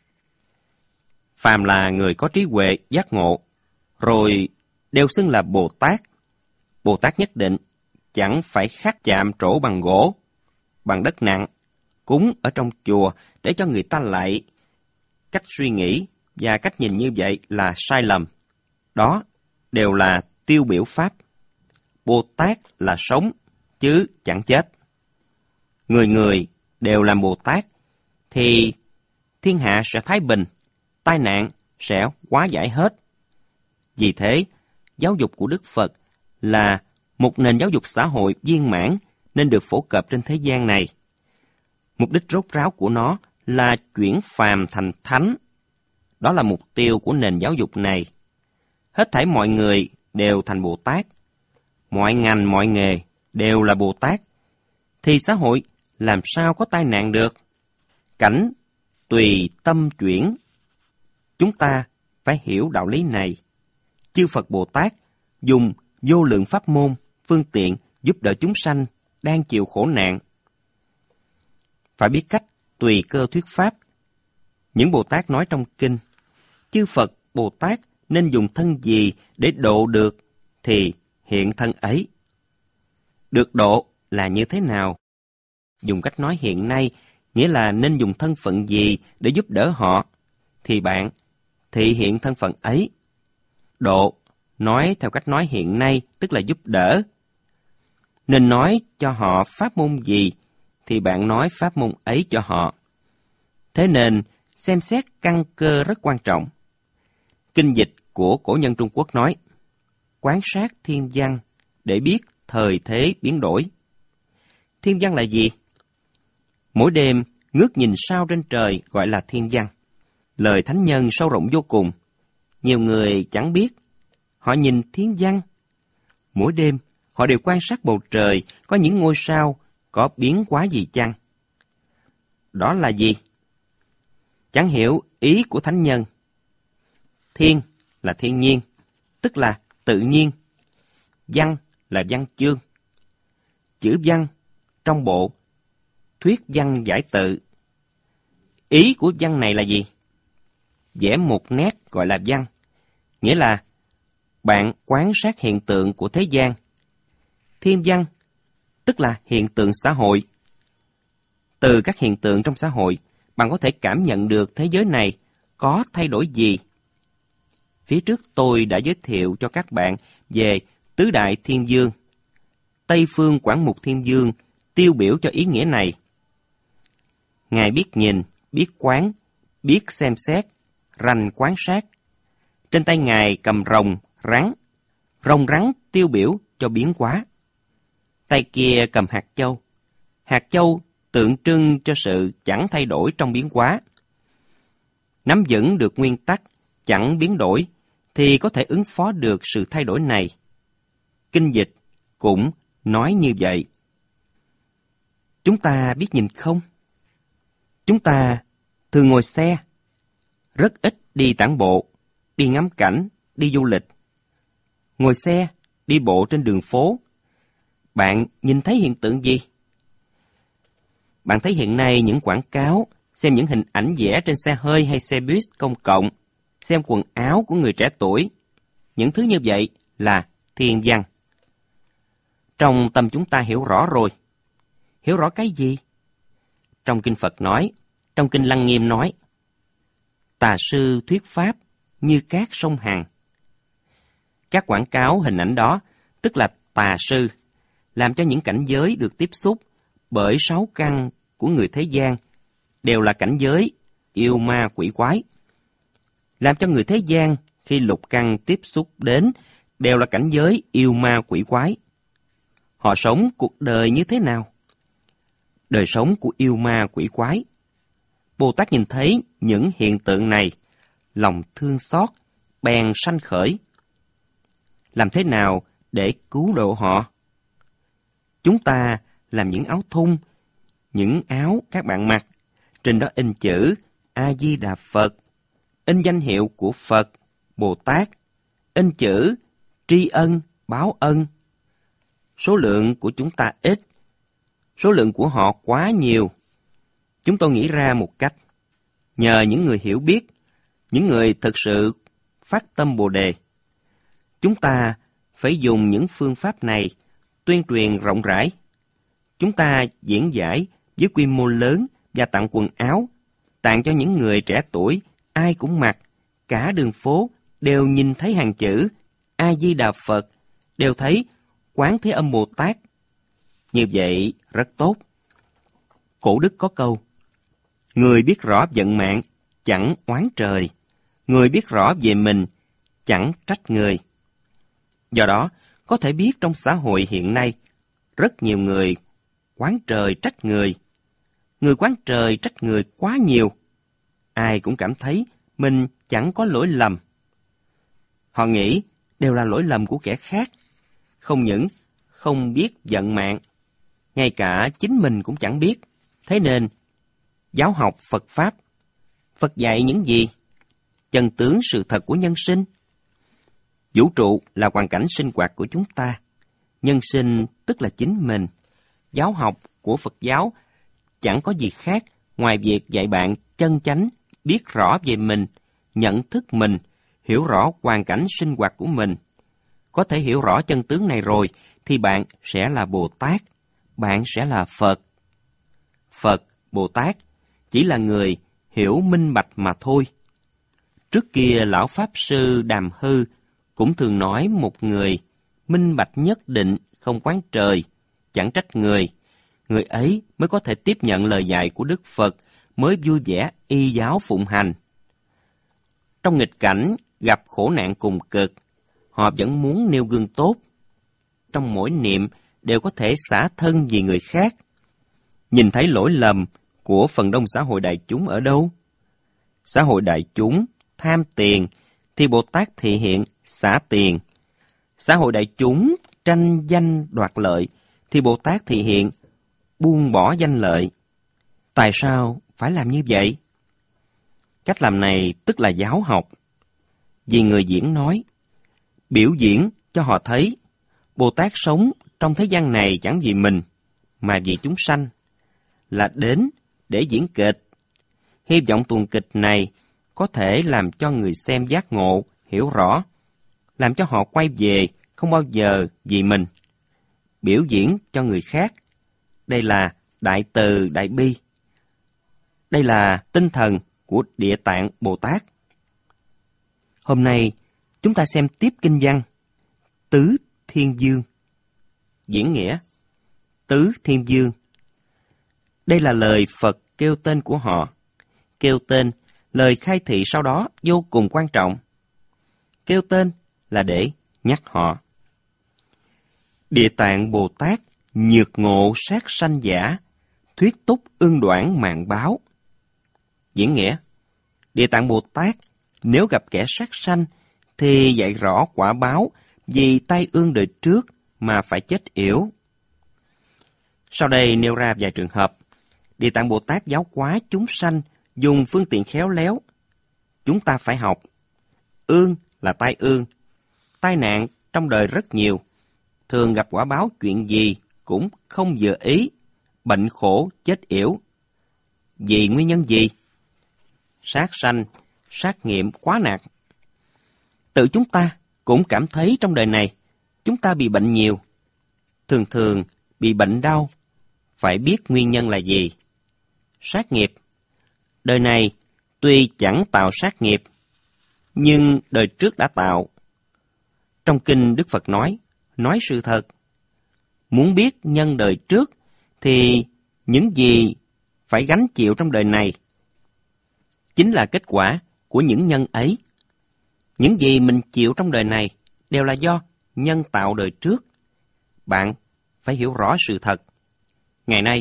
Phàm là người có trí huệ, giác ngộ, rồi đều xưng là Bồ Tát. Bồ Tát nhất định chẳng phải khắc chạm trổ bằng gỗ, bằng đất nặng, cúng ở trong chùa để cho người ta lạy. Cách suy nghĩ và cách nhìn như vậy là sai lầm. Đó đều là tiêu biểu pháp. Bồ Tát là sống, chứ chẳng chết. Người người đều làm Bồ Tát, thì thiên hạ sẽ thái bình, tai nạn sẽ hóa giải hết. Vì thế, giáo dục của Đức Phật là một nền giáo dục xã hội viên mãn nên được phổ cập trên thế gian này. Mục đích rốt ráo của nó là chuyển phàm thành thánh. Đó là mục tiêu của nền giáo dục này. Hết thảy mọi người đều thành Bồ Tát. Mọi ngành, mọi nghề đều là Bồ Tát. Thì xã hội làm sao có tai nạn được? Cảnh tùy tâm chuyển. Chúng ta phải hiểu đạo lý này. Chư Phật Bồ Tát dùng vô lượng pháp môn, phương tiện giúp đỡ chúng sanh đang chịu khổ nạn. Phải biết cách tùy cơ thuyết pháp. Những Bồ Tát nói trong kinh, chư Phật Bồ Tát nên dùng thân gì để độ được, thì hiện thân ấy. Được độ là như thế nào? Dùng cách nói hiện nay, nghĩa là nên dùng thân phận gì để giúp đỡ họ, thì bạn thị hiện thân phận ấy. Độ, nói theo cách nói hiện nay, tức là giúp đỡ. Nên nói cho họ pháp môn gì, thì bạn nói pháp môn ấy cho họ. Thế nên, xem xét căn cơ rất quan trọng. Kinh dịch của cổ nhân Trung Quốc nói, quán sát thiên văn để biết thời thế biến đổi. Thiên văn là gì? Mỗi đêm, ngước nhìn sao trên trời gọi là thiên văn. Lời thánh nhân sâu rộng vô cùng. Nhiều người chẳng biết. Họ nhìn thiên văn. Mỗi đêm, họ đều quan sát bầu trời có những ngôi sao có biến hóa gì chăng? Đó là gì? Chẳng hiểu ý của thánh nhân. Thiên là thiên nhiên, tức là tự nhiên. Văn là văn chương. Chữ văn trong bộ thuyết văn giải tự. Ý của văn này là gì? Vẽ một nét gọi là văn, nghĩa là bạn quan sát hiện tượng của thế gian. Thiên văn tức là hiện tượng xã hội. Từ các hiện tượng trong xã hội, bạn có thể cảm nhận được thế giới này có thay đổi gì. Phía trước tôi đã giới thiệu cho các bạn về tứ đại thiên dương. Tây phương Quảng Mục Thiên Dương tiêu biểu cho ý nghĩa này. Ngài biết nhìn, biết quán, biết xem xét, rành quan sát. Trên tay Ngài cầm rồng, rắn. Rồng rắn tiêu biểu cho biến hóa. Tay kia cầm hạt châu. Hạt châu tượng trưng cho sự chẳng thay đổi trong biến hóa. Nắm vững được nguyên tắc chẳng biến đổi thì có thể ứng phó được sự thay đổi này. Kinh dịch cũng nói như vậy. Chúng ta biết nhìn không? Chúng ta thường ngồi xe, rất ít đi tản bộ, đi ngắm cảnh, đi du lịch. Ngồi xe, đi bộ trên đường phố, bạn nhìn thấy hiện tượng gì? Bạn thấy hiện nay những quảng cáo, xem những hình ảnh vẽ trên xe hơi hay xe buýt công cộng, xem quần áo của người trẻ tuổi. Những thứ như vậy là thiên văn. Trong tâm chúng ta hiểu rõ rồi. Hiểu rõ cái gì? Trong Kinh Phật nói, trong Kinh Lăng Nghiêm nói, tà sư thuyết pháp như các sông Hằng. Các quảng cáo hình ảnh đó, tức là tà sư, làm cho những cảnh giới được tiếp xúc bởi sáu căn của người thế gian đều là cảnh giới yêu ma quỷ quái. Làm cho người thế gian khi lục căn tiếp xúc đến đều là cảnh giới yêu ma quỷ quái. Họ sống cuộc đời như thế nào? đời sống của yêu ma quỷ quái. Bồ Tát nhìn thấy những hiện tượng này, lòng thương xót, bèn sanh khởi. Làm thế nào để cứu độ họ? Chúng ta làm những áo thun, những áo các bạn mặc, trên đó in chữ A-di-đà Phật, in danh hiệu của Phật, Bồ Tát, in chữ tri ân, báo ân. Số lượng của chúng ta ít, số lượng của họ quá nhiều. Chúng tôi nghĩ ra một cách, nhờ những người hiểu biết, những người thực sự phát tâm Bồ Đề. Chúng ta phải dùng những phương pháp này tuyên truyền rộng rãi. Chúng ta diễn giải với quy mô lớn và tặng quần áo, tặng cho những người trẻ tuổi, ai cũng mặc, cả đường phố đều nhìn thấy hàng chữ A-di-đà Phật, đều thấy Quán Thế Âm Bồ Tát. Như vậy rất tốt. Cổ đức có câu, người biết rõ vận mạng chẳng oán trời, người biết rõ về mình chẳng trách người. Do đó, có thể biết trong xã hội hiện nay, rất nhiều người oán trời trách người. Người oán trời trách người quá nhiều. Ai cũng cảm thấy mình chẳng có lỗi lầm. Họ nghĩ đều là lỗi lầm của kẻ khác. Không những không biết vận mạng, ngay cả chính mình cũng chẳng biết. Thế nên, giáo học Phật Pháp, Phật dạy những gì? Chân tướng sự thật của nhân sinh. Vũ trụ là hoàn cảnh sinh hoạt của chúng ta. Nhân sinh tức là chính mình. Giáo học của Phật giáo chẳng có gì khác ngoài việc dạy bạn chân chánh, biết rõ về mình, nhận thức mình, hiểu rõ hoàn cảnh sinh hoạt của mình. Có thể hiểu rõ chân tướng này rồi, thì bạn sẽ là Bồ Tát, bạn sẽ là Phật. Phật, Bồ Tát chỉ là người hiểu minh bạch mà thôi. Trước kia Lão Pháp Sư Đàm Hư cũng thường nói một người minh bạch nhất định, không oán trời, chẳng trách người. Người ấy mới có thể tiếp nhận lời dạy của Đức Phật, mới vui vẻ y giáo phụng hành. Trong nghịch cảnh, gặp khổ nạn cùng cực, họ vẫn muốn nêu gương tốt. Trong mỗi niệm đều có thể xả thân vì người khác. Nhìn thấy lỗi lầm của phần đông xã hội đại chúng ở đâu? Xã hội đại chúng tham tiền, thì Bồ Tát thị hiện xả tiền. Xã hội đại chúng tranh danh đoạt lợi, thì Bồ Tát thị hiện buông bỏ danh lợi. Tại sao phải làm như vậy? Cách làm này tức là giáo học. Vì người diễn nói, biểu diễn cho họ thấy Bồ Tát sống trong thế gian này chẳng vì mình, mà vì chúng sanh, là đến để diễn kịch. Hy vọng tuồng kịch này có thể làm cho người xem giác ngộ, hiểu rõ, làm cho họ quay về không bao giờ vì mình. Biểu diễn cho người khác. Đây là đại từ đại bi. Đây là tinh thần của Địa Tạng Bồ Tát. Hôm nay, chúng ta xem tiếp kinh văn Tứ Thiên Dương. Diễn nghĩa Tứ Thiên Dương. Đây là lời Phật kêu tên của họ. Kêu tên, lời khai thị sau đó vô cùng quan trọng. Kêu tên là để nhắc họ. Địa Tạng Bồ Tát nhược ngộ sát sanh giả, thuyết túc ương đoản mạng báo. Diễn nghĩa, Địa Tạng Bồ Tát nếu gặp kẻ sát sanh thì dạy rõ quả báo vì tai ương đời trước mà phải chết yểu. Sau đây nêu ra vài trường hợp. Địa Tạng Bồ Tát giáo hóa chúng sanh dùng phương tiện khéo léo. Chúng ta phải học. Ương là tai ương. Tai nạn trong đời rất nhiều. Thường gặp quả báo chuyện gì cũng không vừa ý. Bệnh khổ, chết yểu. Vì nguyên nhân gì? Sát sanh, sát nghiệm quá nặng. Tự chúng ta cũng cảm thấy trong đời này chúng ta bị bệnh nhiều. Thường thường bị bệnh đau. Phải biết nguyên nhân là gì. Sát nghiệp. Đời này tuy chẳng tạo sát nghiệp, nhưng đời trước đã tạo. Trong kinh Đức Phật nói, nói sự thật. Muốn biết nhân đời trước thì những gì phải gánh chịu trong đời này chính là kết quả của những nhân ấy. Những gì mình chịu trong đời này đều là do nhân tạo đời trước. Bạn phải hiểu rõ sự thật. Ngày nay,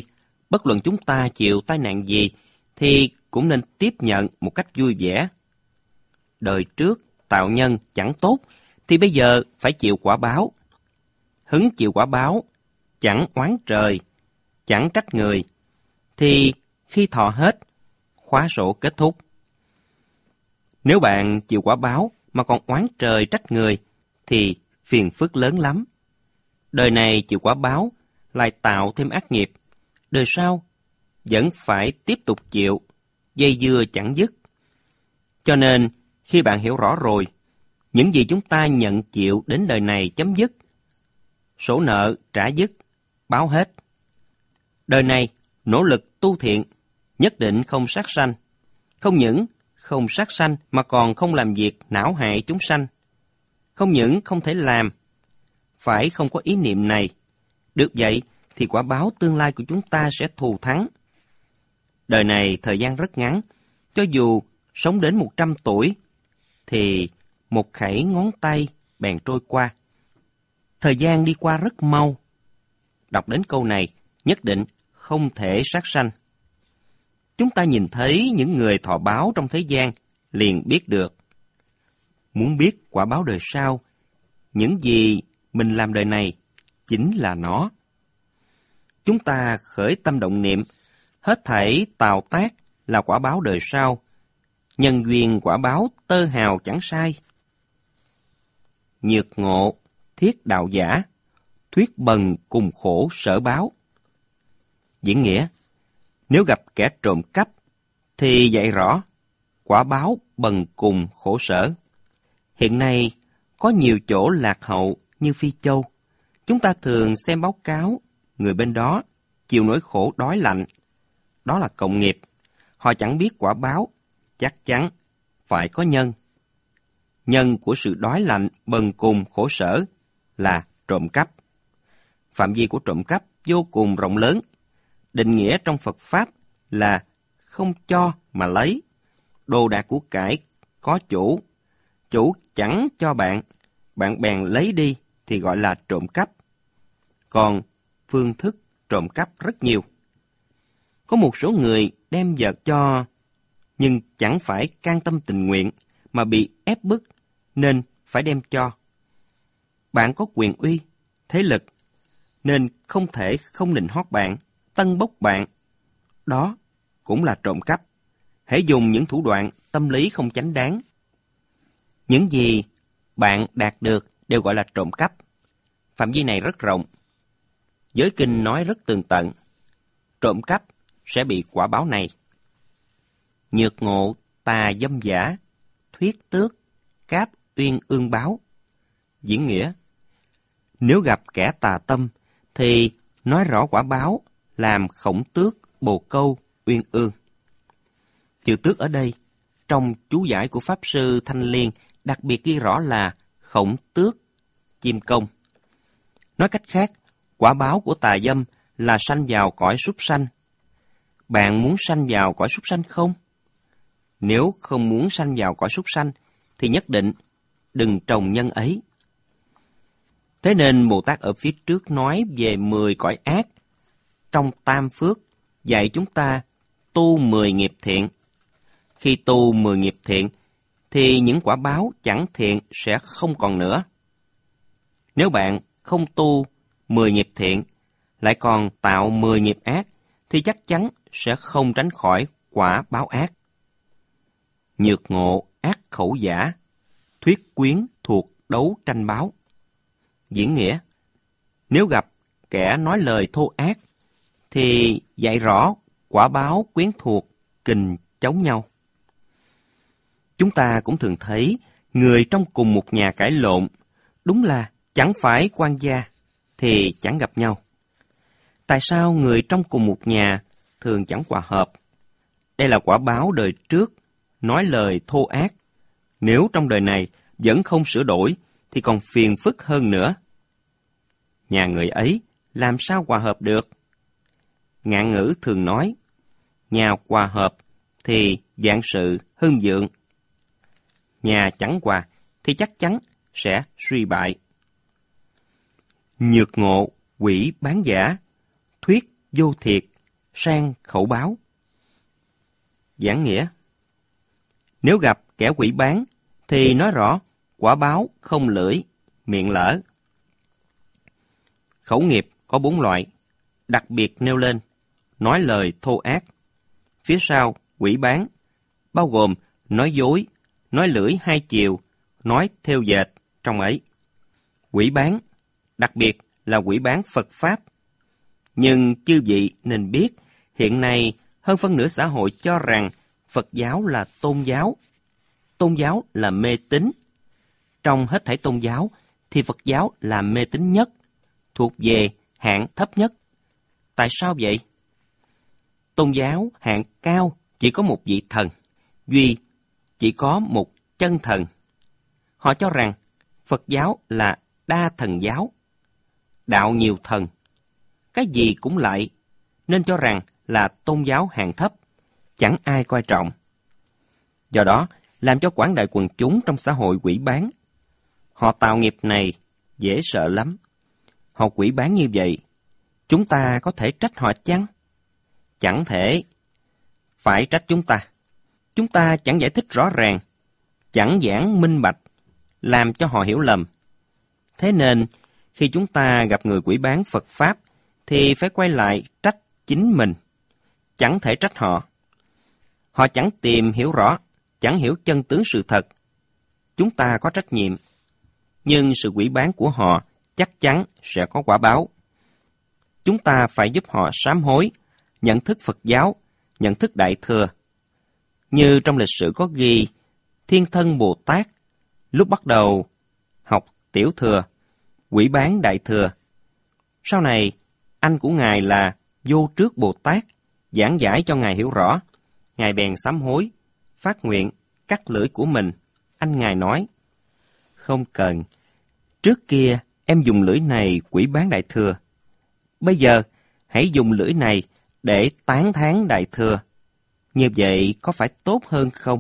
bất luận chúng ta chịu tai nạn gì, thì cũng nên tiếp nhận một cách vui vẻ. Đời trước, tạo nhân chẳng tốt, thì bây giờ phải chịu quả báo. Hứng chịu quả báo, chẳng oán trời, chẳng trách người, thì khi thọ hết, khóa sổ kết thúc. Nếu bạn chịu quả báo mà còn oán trời trách người, thì phiền phức lớn lắm. Đời này chịu quả báo, lại tạo thêm ác nghiệp. Đời sau, vẫn phải tiếp tục chịu, dây dưa chẳng dứt. Cho nên, khi bạn hiểu rõ rồi, những gì chúng ta nhận chịu đến đời này chấm dứt, sổ nợ trả dứt, báo hết. Đời này, nỗ lực tu thiện, nhất định không sát sanh. Không những không sát sanh mà còn không làm việc não hại chúng sanh. Không những không thể làm, phải không có ý niệm này. Được vậy thì quả báo tương lai của chúng ta sẽ thù thắng. Đời này thời gian rất ngắn, cho dù sống đến một trăm tuổi, thì một khẩy ngón tay bèn trôi qua. Thời gian đi qua rất mau. Đọc đến câu này, nhất định không thể sát sanh. Chúng ta nhìn thấy những người thọ báo trong thế gian, liền biết được. Muốn biết quả báo đời sau, những gì mình làm đời này chính là nó. Chúng ta khởi tâm động niệm, hết thảy tạo tác là quả báo đời sau. Nhân duyên quả báo tơ hào chẳng sai. Nhược ngộ, thiết đạo giả, thuyết bần cùng khổ sở báo. Diễn nghĩa, nếu gặp kẻ trộm cắp, thì dạy rõ, quả báo bần cùng khổ sở. Hiện nay, có nhiều chỗ lạc hậu như Phi Châu. Chúng ta thường xem báo cáo, người bên đó chịu nỗi khổ đói lạnh. Đó là cộng nghiệp. Họ chẳng biết quả báo, chắc chắn phải có nhân. Nhân của sự đói lạnh, bần cùng, khổ sở là trộm cắp. Phạm vi của trộm cắp vô cùng rộng lớn. Định nghĩa trong Phật Pháp là không cho mà lấy. Đồ đạc của cải có chủ. Chủ chẳng cho bạn, bạn bèn lấy đi thì gọi là trộm cắp. Còn phương thức trộm cắp rất nhiều. Có một số người đem vật cho, nhưng chẳng phải can tâm tình nguyện, mà bị ép bức, nên phải đem cho. Bạn có quyền uy, thế lực, nên không thể không nịnh hót bạn, tân bốc bạn. Đó cũng là trộm cắp. Hãy dùng những thủ đoạn tâm lý không chánh đáng. Những gì bạn đạt được đều gọi là trộm cắp. Phạm vi này rất rộng. Giới kinh nói rất tường tận. Trộm cắp sẽ bị quả báo này. Nhược ngộ tà dâm giả, thuyết tước, cáp uyên ương báo. Diễn nghĩa, nếu gặp kẻ tà tâm, thì nói rõ quả báo, làm khổng tước, bồ câu, uyên ương. Chữ tước ở đây, trong chú giải của Pháp Sư Thanh Liên, đặc biệt ghi rõ là khổng tước, chim công. Nói cách khác, quả báo của tà dâm là sanh vào cõi súc sanh. Bạn muốn sanh vào cõi súc sanh không? Nếu không muốn sanh vào cõi súc sanh, thì nhất định đừng trồng nhân ấy. Thế nên Bồ Tát ở phía trước nói về mười cõi ác. Trong Tam Phước dạy chúng ta tu mười nghiệp thiện. Khi tu mười nghiệp thiện, thì những quả báo chẳng thiện sẽ không còn nữa. Nếu bạn không tu mười nghiệp thiện, lại còn tạo mười nghiệp ác, thì chắc chắn sẽ không tránh khỏi quả báo ác. Nhược ngộ ác khẩu giả, thuyết quyến thuộc đấu tranh báo. Diễn nghĩa, nếu gặp kẻ nói lời thô ác, thì dạy rõ quả báo quyến thuộc kình chống nhau. Chúng ta cũng thường thấy người trong cùng một nhà cãi lộn, đúng là chẳng phải quan gia thì chẳng gặp nhau. Tại sao người trong cùng một nhà thường chẳng hòa hợp? Đây là quả báo đời trước nói lời thô ác. Nếu trong đời này vẫn không sửa đổi, thì còn phiền phức hơn nữa. Nhà người ấy làm sao hòa hợp được? Ngạn ngữ thường nói, nhà hòa hợp thì vạn sự hưng vượng. Nhà chẳng hòa thì chắc chắn sẽ suy bại. Nhược ngộ quỷ bán giả, thuyết vô thiệt, sang khẩu báo. Giảng nghĩa: nếu gặp kẻ quỷ bán, thì nói rõ quả báo không lưỡi, miệng lỡ. Khẩu nghiệp có bốn loại, đặc biệt nêu lên: nói lời thô ác. Phía sau quỷ bán, bao gồm nói dối, nói lưỡi hai chiều, nói thêu dệt trong ấy. Quỷ bán, đặc biệt là quỷ bán Phật Pháp. Nhưng chư vị nên biết, hiện nay hơn phân nửa xã hội cho rằng Phật giáo là tôn giáo. Tôn giáo là mê tín. Trong hết thảy tôn giáo, thì Phật giáo là mê tín nhất, thuộc về hạng thấp nhất. Tại sao vậy? Tôn giáo hạng cao chỉ có một vị thần, duy chỉ có một chân thần. Họ cho rằng Phật giáo là đa thần giáo, đạo nhiều thần, cái gì cũng lại, nên cho rằng là tôn giáo hạng thấp, chẳng ai coi trọng. Do đó, làm cho quảng đại quần chúng trong xã hội quỷ bán. Họ tạo nghiệp này dễ sợ lắm. Họ quỷ bán như vậy, chúng ta có thể trách họ chăng? Chẳng thể. Phải trách chúng ta. Chúng ta chẳng giải thích rõ ràng, chẳng giảng minh bạch, làm cho họ hiểu lầm. Thế nên, khi chúng ta gặp người quỷ bán Phật Pháp, thì phải quay lại trách chính mình. Chẳng thể trách họ. Họ chẳng tìm hiểu rõ, chẳng hiểu chân tướng sự thật. Chúng ta có trách nhiệm. Nhưng sự quỷ bán của họ chắc chắn sẽ có quả báo. Chúng ta phải giúp họ sám hối, nhận thức Phật giáo, nhận thức Đại Thừa. Như trong lịch sử có ghi, Thiên Thân Bồ Tát lúc bắt đầu học Tiểu Thừa, quỷ bán Đại Thừa. Sau này, anh của Ngài là Vô Trước Bồ Tát giảng giải cho Ngài hiểu rõ. Ngài bèn sám hối, phát nguyện, cắt lưỡi của mình. Anh Ngài nói: không cần, trước kia em dùng lưỡi này quỷ bán Đại Thừa. Bây giờ, hãy dùng lưỡi này để tán thán Đại Thừa. Như vậy có phải tốt hơn không?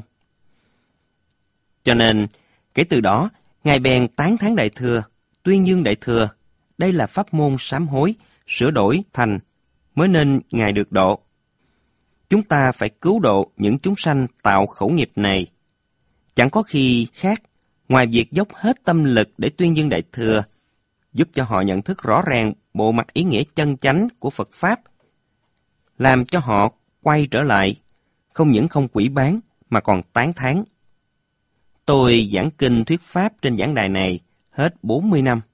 Cho nên, kể từ đó, Ngài bèn tán thán Đại Thừa, tuyên dương Đại Thừa. Đây là pháp môn sám hối, sửa đổi thành, mới nên Ngài được độ. Chúng ta phải cứu độ những chúng sanh tạo khẩu nghiệp này. Chẳng có khi khác, ngoài việc dốc hết tâm lực để tuyên dương Đại Thừa, giúp cho họ nhận thức rõ ràng bộ mặt ý nghĩa chân chánh của Phật Pháp, làm cho họ quay trở lại, không những không quỷ bán mà còn tán thán. Tôi giảng kinh thuyết Pháp trên giảng đài này hết bốn mươi năm.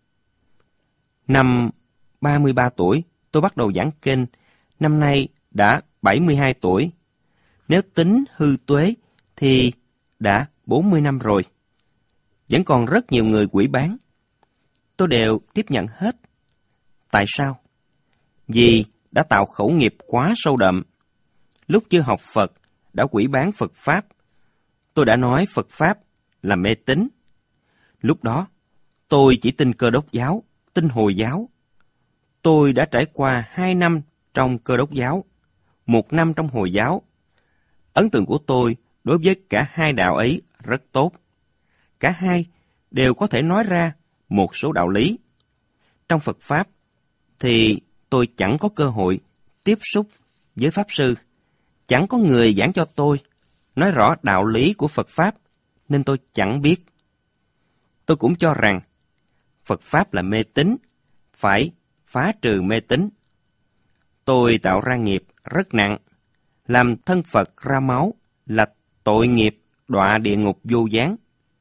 Năm ba mươi ba tuổi, tôi bắt đầu giảng kinh, năm nay đã bảy mươi hai tuổi. Nếu tính hư tuế thì đã bốn mươi năm rồi. Vẫn còn rất nhiều người quỷ bán. Tôi đều tiếp nhận hết. Tại sao? Vì đã tạo khẩu nghiệp quá sâu đậm. Lúc chưa học Phật, đã quỷ bán Phật Pháp. Tôi đã nói Phật Pháp là mê tín. Lúc đó, tôi chỉ tin Cơ Đốc giáo, tin Hồi giáo. Tôi đã trải qua hai năm trong Cơ Đốc giáo, một năm trong Hồi giáo. Ấn tượng của tôi đối với cả hai đạo ấy rất tốt. Cả hai đều có thể nói ra một số đạo lý. Trong Phật Pháp thì tôi chẳng có cơ hội tiếp xúc với Pháp Sư. Chẳng có người giảng cho tôi, nói rõ đạo lý của Phật Pháp, nên tôi chẳng biết. Tôi cũng cho rằng Phật Pháp là mê tín, phải phá trừ mê tín. Tôi tạo ra nghiệp rất nặng, làm thân Phật ra máu là tội nghiệp đọa địa ngục vô gián.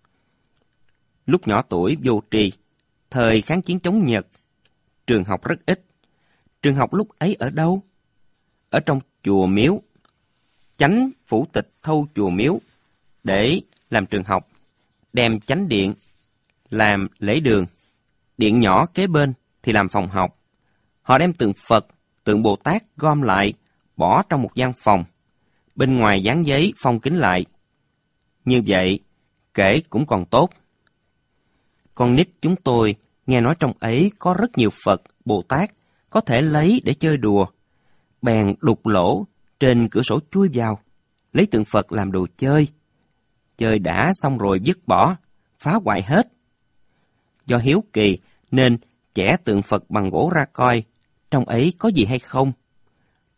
Lúc nhỏ tuổi vô tri, thời kháng chiến chống Nhật, trường học rất ít. Trường học lúc ấy ở đâu? Ở trong chùa miếu. Chánh phủ tịch thâu chùa miếu để làm trường học, đem chánh điện làm lễ đường, điện nhỏ kế bên thì làm phòng học. Họ đem tượng Phật, tượng Bồ Tát gom lại, bỏ trong một gian phòng. Bên ngoài dán giấy phong kín lại. Như vậy, kể cũng còn tốt. Con nít chúng tôi nghe nói trong ấy có rất nhiều Phật, Bồ Tát có thể lấy để chơi đùa. Bèn đục lỗ trên cửa sổ chui vào, lấy tượng Phật làm đồ chơi. Chơi đã xong rồi dứt bỏ, phá hoại hết. Do hiếu kỳ nên chẻ tượng Phật bằng gỗ ra coi, trong ấy có gì hay không.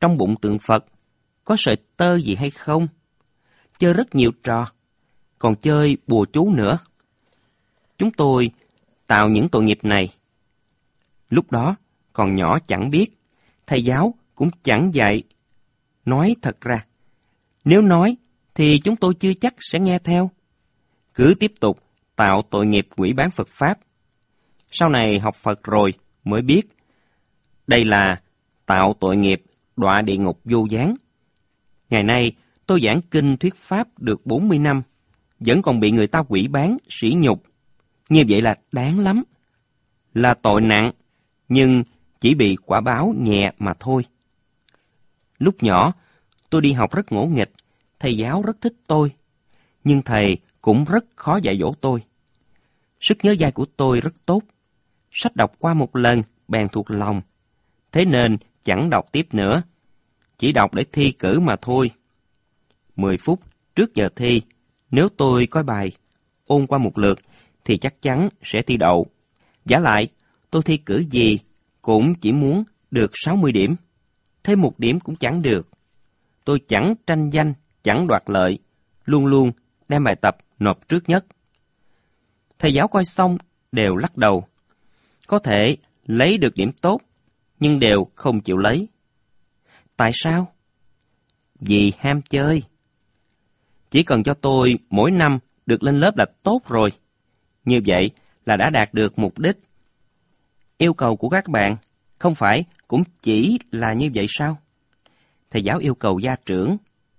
trong bụng tượng Phật có sợi tơ gì hay không. Chơi rất nhiều trò, còn chơi bùa chú nữa. Chúng tôi tạo những tội nghiệp này. Lúc đó còn nhỏ chẳng biết, thầy giáo cũng chẳng dạy. Nói thật ra, nếu nói thì chúng tôi chưa chắc sẽ nghe theo. Cứ tiếp tục tạo tội nghiệp quỷ bán Phật Pháp. Sau này học Phật rồi mới biết, đây là tạo tội nghiệp đọa địa ngục vô gián. Ngày nay tôi giảng kinh thuyết Pháp được bốn mươi năm, vẫn còn bị người ta quỷ bán, sỉ nhục. Như vậy là đáng lắm. Là tội nặng, nhưng chỉ bị quả báo nhẹ mà thôi. Lúc nhỏ, tôi đi học rất ngỗ nghịch, thầy giáo rất thích tôi. Nhưng thầy cũng rất khó dạy dỗ tôi. Sức nhớ dai của tôi rất tốt. Sách đọc qua một lần, bèn thuộc lòng. Thế nên chẳng đọc tiếp nữa. Chỉ đọc để thi cử mà thôi. Mười phút trước giờ thi, nếu tôi coi bài, ôn qua một lượt, thì chắc chắn sẽ thi đậu. Vả lại, tôi thi cử gì cũng chỉ muốn được sáu mươi điểm. Thêm một điểm cũng chẳng được. Tôi chẳng tranh danh, chẳng đoạt lợi, luôn luôn đem bài tập nộp trước nhất. Thầy giáo coi xong đều lắc đầu. Có thể lấy được điểm tốt, nhưng đều không chịu lấy. Tại sao? Vì ham chơi. Chỉ cần cho tôi mỗi năm được lên lớp là tốt rồi. Như vậy là đã đạt được mục đích. Yêu cầu của các bạn không phải cũng chỉ là như vậy sao? Thầy giáo yêu cầu gia trưởng.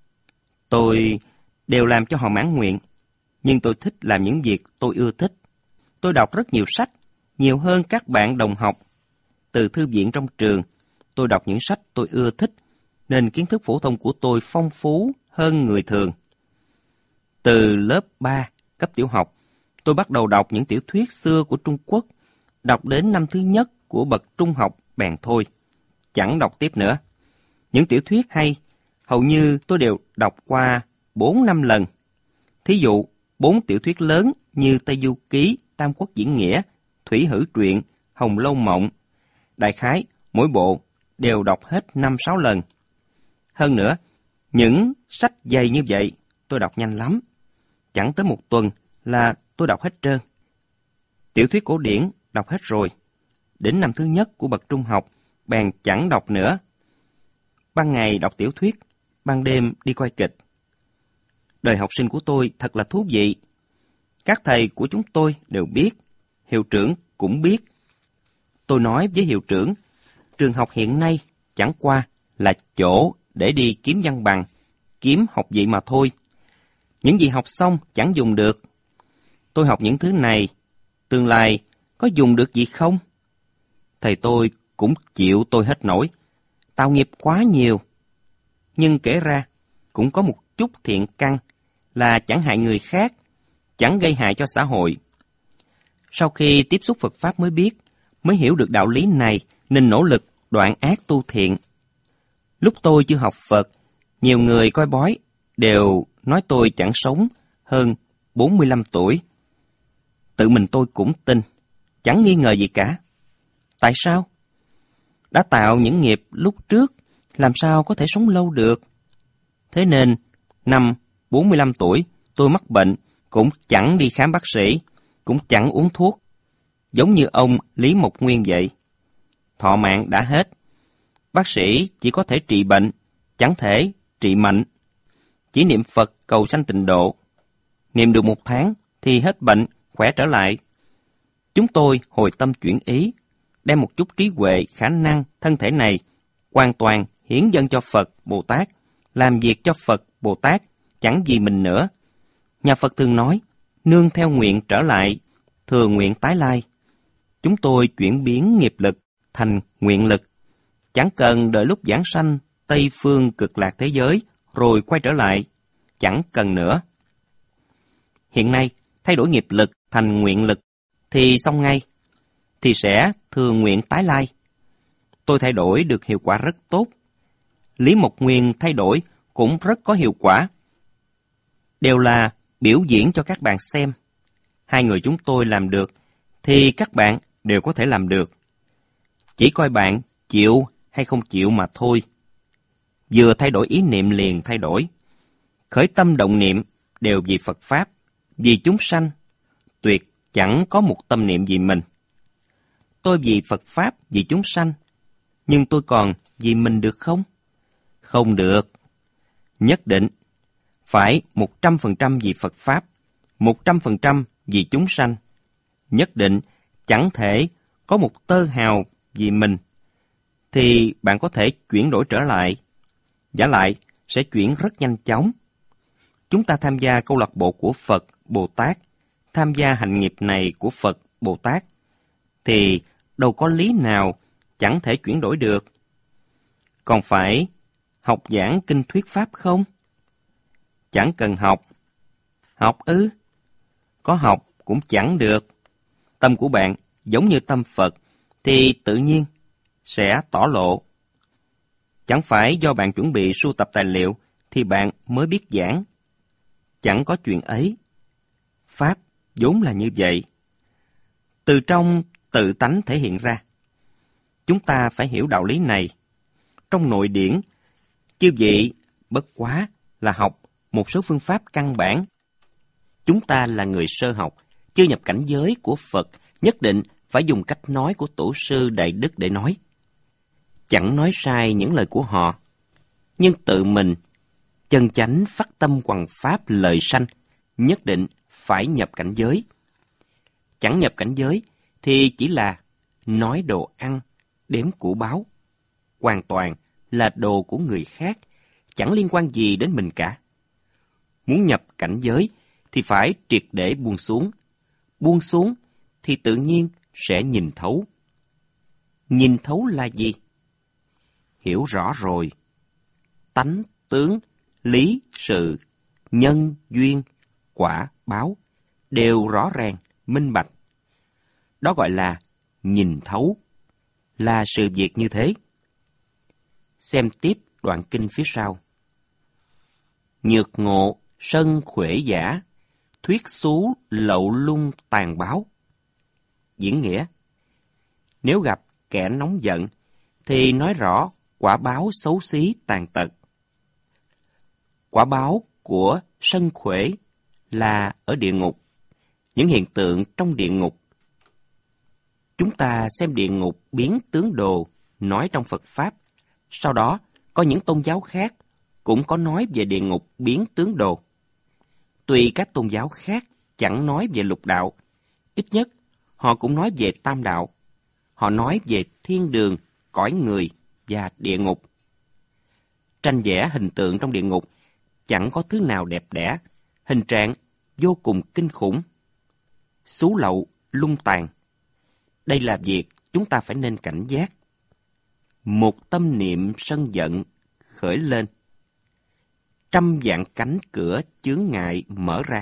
Tôi đều làm cho họ mãn nguyện, nhưng tôi thích làm những việc tôi ưa thích. Tôi đọc rất nhiều sách, nhiều hơn các bạn đồng học. Từ thư viện trong trường, tôi đọc những sách tôi ưa thích, nên kiến thức phổ thông của tôi phong phú hơn người thường. Từ lớp ba, cấp tiểu học, tôi bắt đầu đọc những tiểu thuyết xưa của Trung Quốc, đọc đến năm thứ nhất của bậc trung học bèn thôi, chẳng đọc tiếp nữa. Những tiểu thuyết hay, hầu như tôi đều đọc qua bốn năm lần. Thí dụ, bốn tiểu thuyết lớn như Tây Du Ký, Tam Quốc Diễn Nghĩa, Thủy Hử Truyện, Hồng Lâu Mộng. Đại khái, mỗi bộ đều đọc hết năm sáu lần. Hơn nữa, những sách dày như vậy tôi đọc nhanh lắm. Chẳng tới một tuần là tôi đọc hết trơn. Tiểu thuyết cổ điển đọc hết rồi. Đến năm thứ nhất của bậc trung học, bèn chẳng đọc nữa. Ban ngày đọc tiểu thuyết, ban đêm đi coi kịch. Đời học sinh của tôi thật là thú vị. Các thầy của chúng tôi đều biết, hiệu trưởng cũng biết. Tôi nói với hiệu trưởng, trường học hiện nay chẳng qua là chỗ để đi kiếm văn bằng, kiếm học vị mà thôi. Những gì học xong chẳng dùng được. Tôi học những thứ này, tương lai có dùng được gì không? Thầy tôi cũng chịu tôi hết nổi. Tạo nghiệp quá nhiều. Nhưng kể ra, cũng có một chút thiện căn là chẳng hại người khác, chẳng gây hại cho xã hội. Sau khi tiếp xúc Phật Pháp mới biết, mới hiểu được đạo lý này nên nỗ lực đoạn ác tu thiện. Lúc tôi chưa học Phật, nhiều người coi bói đều nói tôi chẳng sống hơn bốn mươi lăm tuổi. Tự mình tôi cũng tin, chẳng nghi ngờ gì cả. Tại sao? Đã tạo những nghiệp lúc trước, làm sao có thể sống lâu được? Thế nên, năm bốn mươi lăm tuổi, tôi mắc bệnh, cũng chẳng đi khám bác sĩ, cũng chẳng uống thuốc. Giống như ông Lý Mộc Nguyên vậy. Thọ mạng đã hết. Bác sĩ chỉ có thể trị bệnh, chẳng thể trị mệnh. Chỉ niệm Phật cầu sanh tịnh độ. Niệm được một tháng thì hết bệnh, khỏe trở lại. Chúng tôi hồi tâm chuyển ý, đem một chút trí huệ, khả năng, thân thể này hoàn toàn hiến dâng cho Phật, Bồ Tát, làm việc cho Phật, Bồ Tát, chẳng vì mình nữa. Nhà Phật thường nói, nương theo nguyện trở lại, thừa nguyện tái lai. Chúng tôi chuyển biến nghiệp lực thành nguyện lực. Chẳng cần đợi lúc giảng sanh Tây phương cực lạc thế giới rồi quay trở lại. Chẳng cần nữa. Hiện nay, thay đổi nghiệp lực thành nguyện lực thì xong ngay, thì sẽ thừa nguyện tái lai. Tôi thay đổi được hiệu quả rất tốt. Lý Mộc Nguyên thay đổi cũng rất có hiệu quả. Đều là biểu diễn cho các bạn xem. Hai người chúng tôi làm được, thì các bạn đều có thể làm được. Chỉ coi bạn chịu hay không chịu mà thôi. vừa thay đổi ý niệm liền thay đổi. Khởi tâm động niệm đều vì Phật Pháp, vì chúng sanh, tuyệt chẳng có một tâm niệm vì mình. Tôi vì Phật Pháp, vì chúng sanh, nhưng tôi còn vì mình được không? Không được. Nhất định phải một trăm phần trăm vì Phật Pháp, một trăm phần trăm vì chúng sanh. Nhất định chẳng thể có một tơ hào vì mình, thì bạn có thể chuyển đổi trở lại. Giả lại sẽ chuyển rất nhanh chóng. Chúng ta tham gia câu lạc bộ của Phật, Bồ Tát, tham gia hành nghiệp này của Phật, Bồ Tát, thì đâu có lý nào chẳng thể chuyển đổi được. Còn phải học giảng kinh thuyết Pháp không? Chẳng cần học. Học ư? Có học cũng chẳng được. Tâm của bạn giống như tâm Phật, thì tự nhiên sẽ tỏ lộ. Chẳng phải do bạn chuẩn bị sưu tập tài liệu thì bạn mới biết giảng. Chẳng có chuyện ấy. Pháp vốn là như vậy. Từ trong tự tánh thể hiện ra. Chúng ta phải hiểu đạo lý này. Trong nội điển, chư vị bất quá là học một số phương pháp căn bản. Chúng ta là người sơ học, chưa nhập cảnh giới của Phật, nhất định phải dùng cách nói của tổ sư Đại Đức để nói. Chẳng nói sai những lời của họ, nhưng tự mình chân chánh phát tâm hoằng pháp lời sanh, nhất định phải nhập cảnh giới. Chẳng nhập cảnh giới thì chỉ là nói đồ ăn, đếm của báo, hoàn toàn là đồ của người khác, chẳng liên quan gì đến mình cả. Muốn nhập cảnh giới thì phải triệt để buông xuống. Buông xuống thì tự nhiên sẽ nhìn thấu. Nhìn thấu là gì? Hiểu rõ rồi. Tánh, tướng, lý, sự, nhân, duyên, quả, báo đều rõ ràng, minh bạch. Đó gọi là nhìn thấu, là sự việc như thế. Xem tiếp đoạn kinh phía sau. Nhược ngộ, sân khuể giả, thuyết xú lậu lung tàn báo. Diễn nghĩa: nếu gặp kẻ nóng giận, thì nói rõ quả báo xấu xí tàn tật. Quả báo của sân khuể là ở địa ngục, những hiện tượng trong địa ngục. Chúng ta xem địa ngục biến tướng đồ nói trong Phật Pháp, sau đó có những tôn giáo khác cũng có nói về địa ngục biến tướng đồ. Tuy các tôn giáo khác chẳng nói về lục đạo, ít nhất họ cũng nói về tam đạo. Họ nói về thiên đường, cõi người và địa ngục. Tranh vẽ hình tượng trong địa ngục chẳng có thứ nào đẹp đẽ, hình trạng vô cùng kinh khủng. Xú lậu, lung tàn. Đây là việc chúng ta phải nên cảnh giác. Một tâm niệm sân giận khởi lên, trăm vạn cánh cửa chướng ngại mở ra.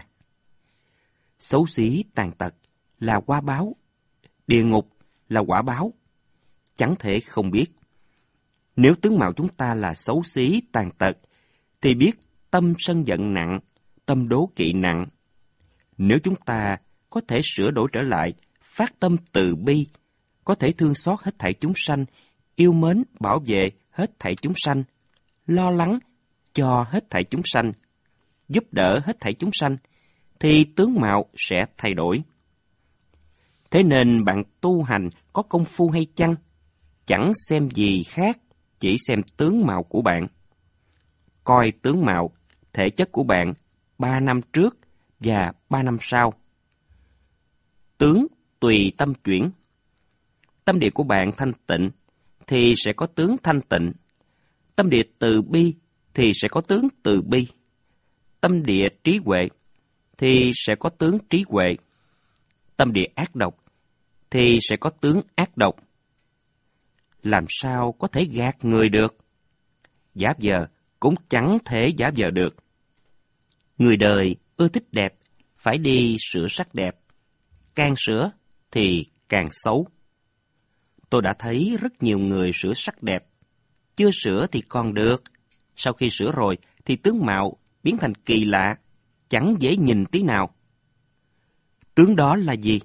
Xấu xí tàn tật là quả báo, địa ngục là quả báo, chẳng thể không biết. Nếu tướng mạo chúng ta là xấu xí tàn tật, thì biết tâm sân giận nặng, tâm đố kỵ nặng. Nếu chúng ta có thể sửa đổi trở lại, phát tâm từ bi, có thể thương xót hết thảy chúng sanh, yêu mến bảo vệ hết thảy chúng sanh, lo lắng cho hết thảy chúng sanh, giúp đỡ hết thảy chúng sanh, thì tướng mạo sẽ thay đổi. Thế nên bạn tu hành có công phu hay chăng, chẳng xem gì khác, chỉ xem tướng mạo của bạn. Coi tướng mạo, thể chất của bạn ba năm trước và ba năm sau. Tướng tùy tâm chuyển. Tâm địa của bạn thanh tịnh thì sẽ có tướng thanh tịnh. Tâm địa từ bi thì sẽ có tướng từ bi. Tâm địa trí huệ thì sẽ có tướng trí huệ. Tâm địa ác độc thì sẽ có tướng ác độc. Làm sao có thể gạt người được? Giả vờ cũng chẳng thể giả vờ được. Người đời ưa thích đẹp, phải đi sửa sắc đẹp. Càng sửa thì càng xấu. Tôi đã thấy rất nhiều người sửa sắc đẹp. Chưa sửa thì còn được. Sau khi sửa rồi thì tướng mạo biến thành kỳ lạ, chẳng dễ nhìn tí nào. Tướng đó là gì?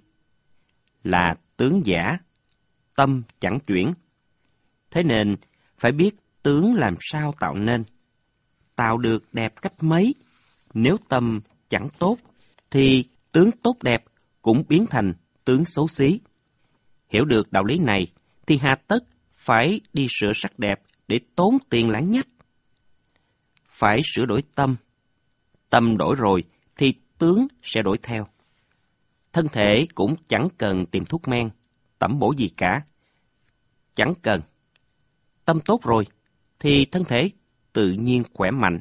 Là tướng giả, tâm chẳng chuyển. Thế nên phải biết tướng làm sao tạo nên? Tạo được đẹp cách mấy? Nếu tâm chẳng tốt, thì tướng tốt đẹp cũng biến thành tướng xấu xí. Hiểu được đạo lý này, thì hà tất phải đi sửa sắc đẹp để tốn tiền lãng nhách. Phải sửa đổi tâm. Tâm đổi rồi, thì tướng sẽ đổi theo. Thân thể cũng chẳng cần tìm thuốc men, tẩm bổ gì cả. Chẳng cần. Tâm tốt rồi, thì thân thể tự nhiên khỏe mạnh.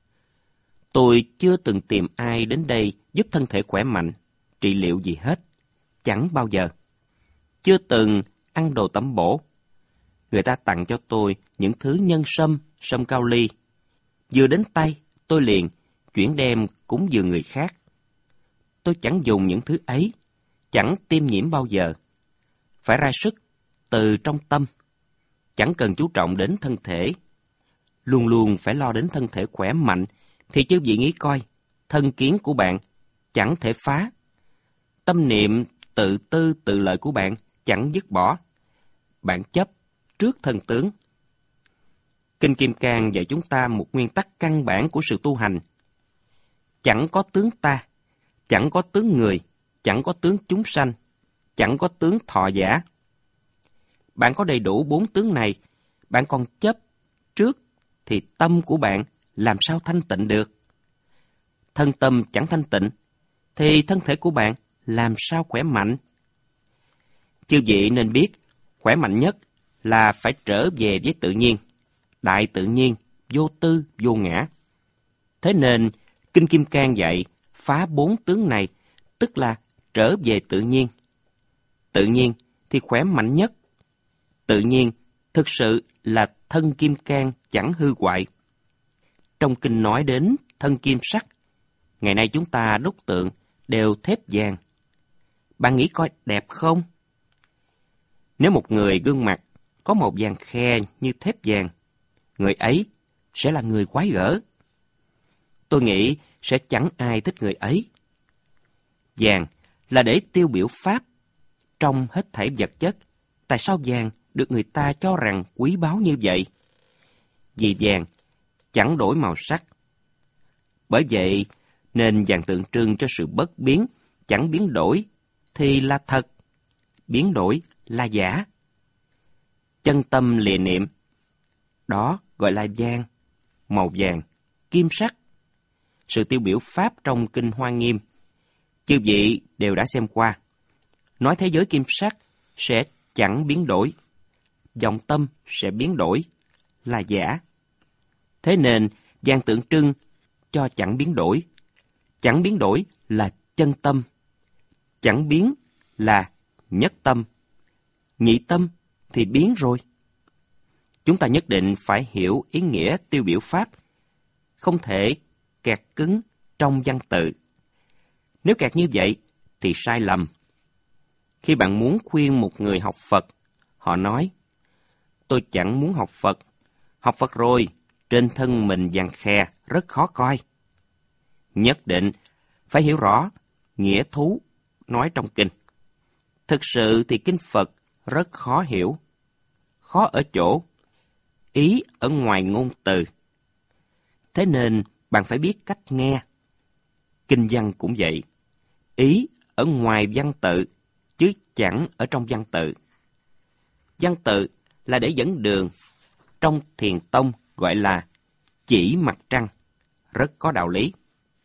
Tôi chưa từng tìm ai đến đây giúp thân thể khỏe mạnh, trị liệu gì hết. Chẳng bao giờ. Chưa từng ăn đồ tẩm bổ. Người ta tặng cho tôi những thứ nhân sâm, sâm cao ly. Vừa đến tay, tôi liền chuyển đem cúng dường người khác. Tôi chẳng dùng những thứ ấy, chẳng tiêm nhiễm bao giờ. Phải ra sức từ trong tâm. Chẳng cần chú trọng đến thân thể. Luôn luôn phải lo đến thân thể khỏe mạnh, thì chư vị nghĩ coi, thân kiến của bạn chẳng thể phá. Tâm niệm tự tư tự lợi của bạn chẳng dứt bỏ. Bạn chấp trước thân tướng. Kinh Kim Cang dạy chúng ta một nguyên tắc căn bản của sự tu hành. Chẳng có tướng ta, chẳng có tướng người, chẳng có tướng chúng sanh, chẳng có tướng thọ giả. Bạn có đầy đủ bốn tướng này, bạn còn chấp trước, thì tâm của bạn làm sao thanh tịnh được? Thân tâm chẳng thanh tịnh, thì thân thể của bạn làm sao khỏe mạnh? Chư vị nên biết, khỏe mạnh nhất là phải trở về với tự nhiên, đại tự nhiên, vô tư, vô ngã. Thế nên, Kinh Kim Cang dạy, phá bốn tướng này, tức là trở về tự nhiên. Tự nhiên thì khỏe mạnh nhất. Tự nhiên thực sự là thân kim cang chẳng hư hoại. Trong kinh nói đến thân kim sắc, ngày nay chúng ta đúc tượng đều thép vàng. Bạn nghĩ coi đẹp không? Nếu một người gương mặt có màu vàng khe như thép vàng, người ấy sẽ là người quái gở. Tôi nghĩ sẽ chẳng ai thích người ấy. Vàng là để tiêu biểu pháp. Trong hết thảy vật chất, tại sao vàng được người ta cho rằng quý báu như vậy? Vì vàng chẳng đổi màu sắc. Bởi vậy nên vàng tượng trưng cho sự bất biến, chẳng biến đổi thì là thật, biến đổi là giả. Chân tâm lìa niệm, đó gọi là vàng, màu vàng, kim sắc. Sự tiêu biểu pháp trong kinh Hoa Nghiêm, chư vị đều đã xem qua. Nói thế giới kim sắc sẽ chẳng biến đổi, vọng tâm sẽ biến đổi, là giả. Thế nên, vàng tượng trưng cho chẳng biến đổi. Chẳng biến đổi là chân tâm. Chẳng biến là nhất tâm. Nhị tâm thì biến rồi. Chúng ta nhất định phải hiểu ý nghĩa tiêu biểu pháp. Không thể kẹt cứng trong văn tự. Nếu kẹt như vậy thì sai lầm. Khi bạn muốn khuyên một người học Phật, họ nói, tôi chẳng muốn học Phật. Học Phật rồi, trên thân mình vàng khè, rất khó coi. Nhất định phải hiểu rõ nghĩa thú nói trong kinh. Thực sự thì kinh Phật rất khó hiểu. Khó ở chỗ, ý ở ngoài ngôn từ. Thế nên bạn phải biết cách nghe. Kinh văn cũng vậy. Ý ở ngoài văn tự, chứ chẳng ở trong văn tự. Văn tự là để dẫn đường. Trong Thiền Tông gọi là chỉ mặt trăng, rất có đạo lý.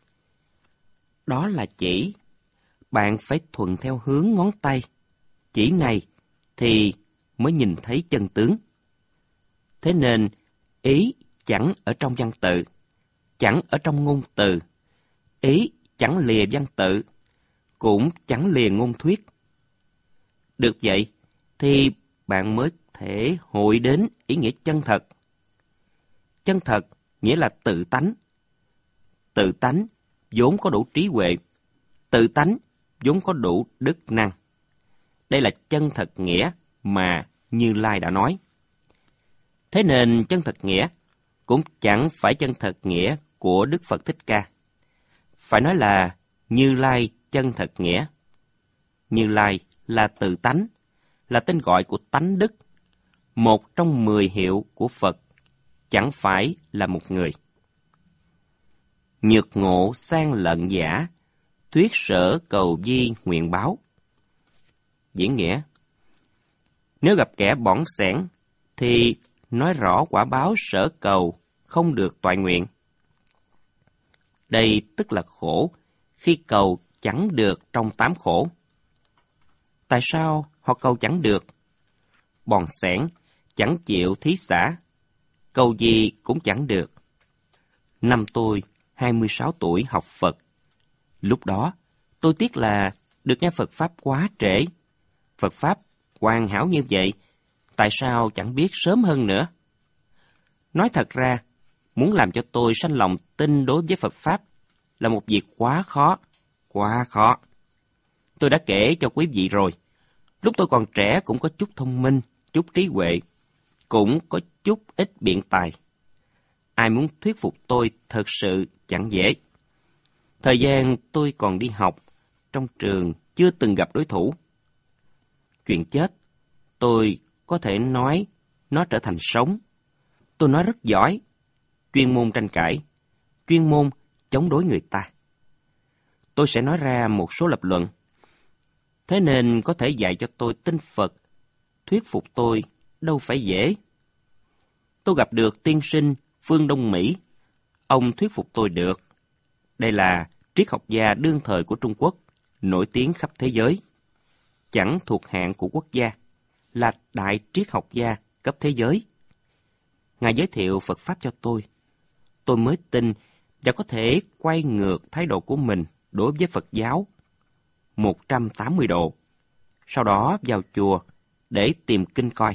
Đó là chỉ. Bạn phải thuận theo hướng ngón tay. Chỉ này thì mới nhìn thấy chân tướng. Thế nên, ý chẳng ở trong văn tự, chẳng ở trong ngôn từ. Ý chẳng lìa văn tự, cũng chẳng lìa ngôn thuyết. Được vậy, thì bạn mới thể hội đến ý nghĩa chân thật. Chân thật nghĩa là tự tánh. Tự tánh vốn có đủ trí huệ. Tự tánh vốn có đủ đức năng. Đây là chân thật nghĩa mà Như Lai đã nói. Thế nên chân thật nghĩa cũng chẳng phải chân thật nghĩa của Đức Phật Thích Ca. Phải nói là Như Lai chân thật nghĩa. Như Lai là tự tánh, là tên gọi của tánh đức, một trong mười hiệu của Phật, chẳng phải là một người. Nhược ngộ sang lận giả, thuyết sở cầu di nguyện báo. Diễn nghĩa: nếu gặp kẻ bỏng sẻn, thì nói rõ quả báo sở cầu không được toại nguyện. Đây tức là khổ, khi cầu chẳng được trong tám khổ. Tại sao họ cầu chẳng được? Bòn sẻn chẳng chịu thí xả, cầu gì cũng chẳng được. Năm tôi hai mươi sáu tuổi học Phật. Lúc đó, tôi tiếc là được nghe Phật Pháp quá trễ. Phật Pháp hoàn hảo như vậy, tại sao chẳng biết sớm hơn nữa? Nói thật ra, muốn làm cho tôi sanh lòng tin đối với Phật Pháp là một việc quá khó, quá khó. Tôi đã kể cho quý vị rồi, lúc tôi còn trẻ cũng có chút thông minh, chút trí huệ, cũng có chút ít biện tài. Ai muốn thuyết phục tôi thật sự chẳng dễ. Thời gian tôi còn đi học, trong trường chưa từng gặp đối thủ. Chuyện chết, tôi có thể nói nó trở thành sống. Tôi nói rất giỏi, chuyên môn tranh cãi, chuyên môn chống đối người ta. Tôi sẽ nói ra một số lập luận. Thế nên có thể dạy cho tôi tin Phật, thuyết phục tôi đâu phải dễ. Tôi gặp được tiên sinh Phương Đông Mỹ, ông thuyết phục tôi được. Đây là triết học gia đương thời của Trung Quốc, nổi tiếng khắp thế giới. Chẳng thuộc hạng của quốc gia, là đại triết học gia cấp thế giới. Ngài giới thiệu Phật Pháp cho tôi. Tôi mới tin và có thể quay ngược thái độ của mình đối với Phật giáo một trăm tám mươi độ. Sau đó vào chùa để tìm kinh coi.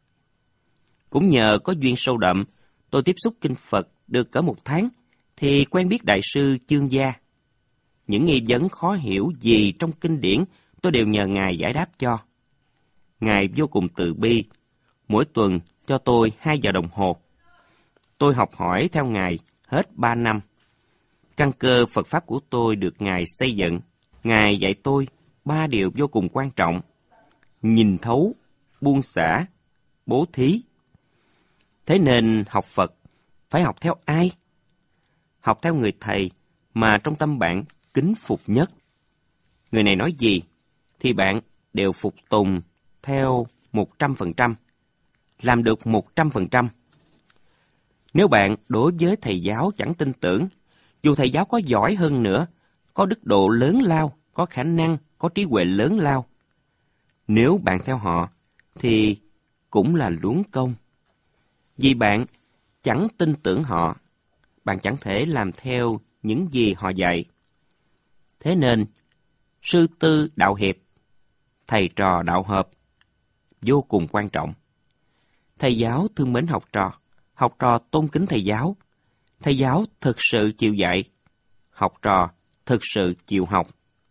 Cũng nhờ có duyên sâu đậm, tôi tiếp xúc kinh Phật được cỡ một tháng, thì quen biết Đại sư Chương Gia. Những nghi vấn khó hiểu gì trong kinh điển, tôi đều nhờ Ngài giải đáp cho. Ngài vô cùng từ bi, mỗi tuần cho tôi hai giờ đồng hồ. Tôi học hỏi theo Ngài hết ba năm. Căn cơ Phật Pháp của tôi được Ngài xây dựng. Ngài dạy tôi ba điều vô cùng quan trọng: nhìn thấu, buông xả, bố thí. Thế nên học Phật phải học theo ai? Học theo người thầy mà trong tâm bạn kính phục nhất. Người này nói gì thì bạn đều phục tùng theo một trăm phần trăm, làm được một trăm phần trăm. Nếu bạn đối với thầy giáo chẳng tin tưởng, dù thầy giáo có giỏi hơn nữa, có đức độ lớn lao, có khả năng, có trí huệ lớn lao, nếu bạn theo họ, thì cũng là luống công. Vì bạn chẳng tin tưởng họ, bạn chẳng thể làm theo những gì họ dạy. Thế nên, sư tư đạo hiệp, thầy trò đạo hợp, vô cùng quan trọng. Thầy giáo thương mến học trò, học trò tôn kính thầy giáo. Thầy giáo thực sự chịu dạy, học trò thực sự chịu học.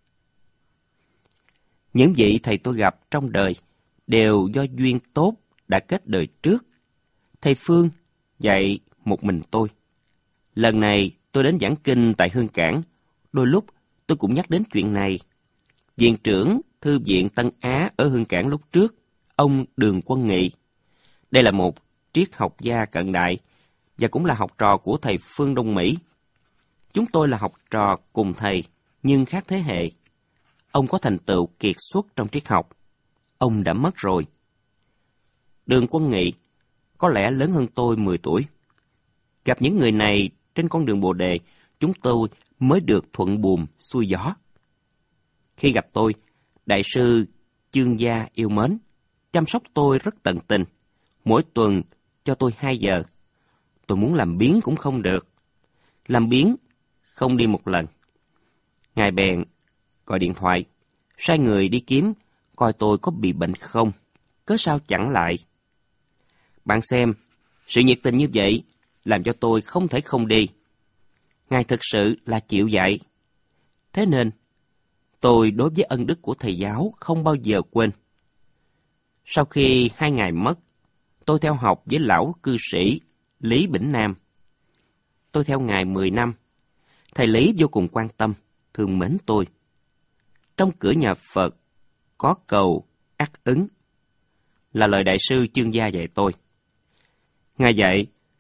Những vị thầy tôi gặp trong đời đều do duyên tốt đã kết đời trước. Thầy Phương dạy một mình tôi. Lần này tôi đến giảng kinh tại Hương Cảng, đôi lúc tôi cũng nhắc đến chuyện này. Viện trưởng Thư viện Tân Á ở Hương Cảng lúc trước, ông Đường Quân Nghị. Đây là một triết học gia cận đại và cũng là học trò của thầy Phương Đông Mỹ. Chúng tôi là học trò cùng thầy nhưng khác thế hệ. Ông có thành tựu kiệt xuất trong triết học. Ông đã mất rồi. Đường Quân Nghị có lẽ lớn hơn tôi mười tuổi. Gặp những người này trên con đường Bồ Đề, chúng tôi mới được thuận buồm xuôi gió. Khi gặp tôi, Đại sư Chương Gia yêu mến, chăm sóc tôi rất tận tình. Mỗi tuần cho tôi hai giờ. Tôi muốn làm biếng cũng không được. Làm biếng không đi một lần. Ngài bèn gọi điện thoại, sai người đi kiếm coi tôi có bị bệnh không, cớ sao chẳng lại. Bạn xem, sự nhiệt tình như vậy làm cho tôi không thể không đi. Ngài thực sự là chịu dạy. Thế nên, tôi đối với ân đức của thầy giáo không bao giờ quên. Sau khi hai ngài mất, tôi theo học với lão cư sĩ Lý Bỉnh Nam. Tôi theo ngài mười năm. Thầy Lý vô cùng quan tâm, thương mến tôi. Trong cửa nhà Phật, có cầu ắt ứng, là lời Đại sư Chương Gia dạy tôi. Ngài dạy,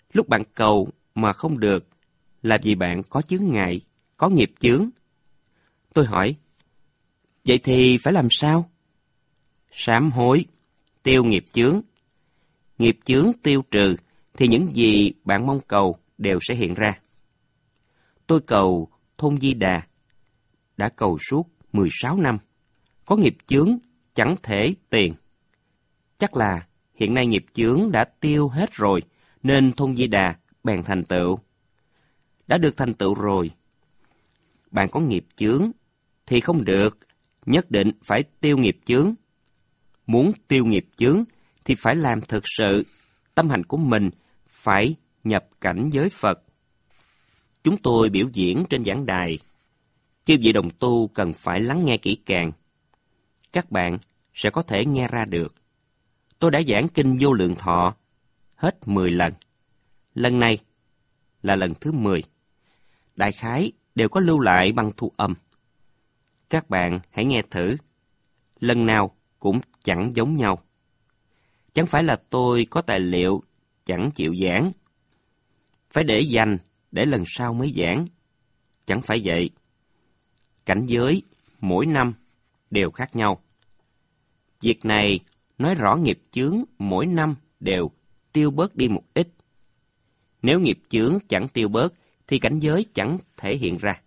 Lúc bạn cầu mà không được là vì bạn có chướng ngại, có nghiệp chướng. Tôi hỏi, vậy thì phải làm sao? Sám hối, tiêu nghiệp chướng. Nghiệp chướng tiêu trừ thì những gì bạn mong cầu đều sẽ hiện ra. Tôi cầu thôn Di Đà, đã cầu suốt mười sáu năm, có nghiệp chướng chẳng thể tiền. Chắc là hiện nay nghiệp chướng đã tiêu hết rồi, nên thôn Di Đà bèn thành tựu. Đã được thành tựu rồi. Bạn có nghiệp chướng thì không được, nhất định phải tiêu nghiệp chướng. Muốn tiêu nghiệp chướng thì phải làm thực sự, tâm hành của mình phải nhập cảnh giới Phật. Chúng tôi biểu diễn trên giảng đài, chư vị đồng tu cần phải lắng nghe kỹ càng. Các bạn sẽ có thể nghe ra được. Tôi đã giảng kinh Vô Lượng Thọ hết mười lần. Lần này là lần thứ mười. Đại khái đều có lưu lại bằng thu âm. Các bạn hãy nghe thử. Lần nào cũng chẳng giống nhau. Chẳng phải là tôi có tài liệu chẳng chịu giảng, phải để dành để lần sau mới giảng. Chẳng phải vậy. Cảnh giới mỗi năm đều khác nhau. Việc này nói rõ nghiệp chướng mỗi năm đều tiêu bớt đi một ít. Nếu nghiệp chướng chẳng tiêu bớt thì cảnh giới chẳng thể hiện ra.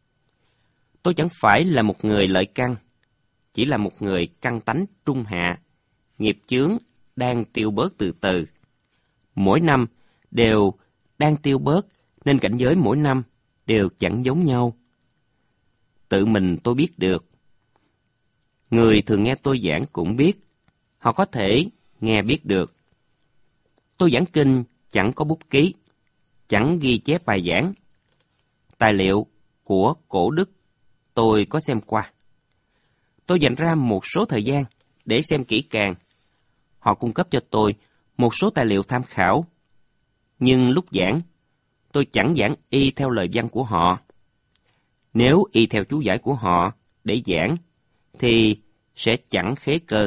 Tôi chẳng phải là một người lợi căn, chỉ là một người căn tánh trung hạ. Nghiệp chướng đang tiêu bớt từ từ. Mỗi năm đều đang tiêu bớt, nên cảnh giới mỗi năm đều chẳng giống nhau. Tự mình tôi biết được. Người thường nghe tôi giảng cũng biết. Họ có thể nghe biết được. Tôi giảng kinh chẳng có bút ký, chẳng ghi chép bài giảng. Tài liệu của cổ đức tôi có xem qua. Tôi dành ra một số thời gian để xem kỹ càng. Họ cung cấp cho tôi một số tài liệu tham khảo. Nhưng lúc giảng, tôi chẳng giảng y theo lời văn của họ. Nếu y theo chú giải của họ để giảng, thì sẽ chẳng khế cơ.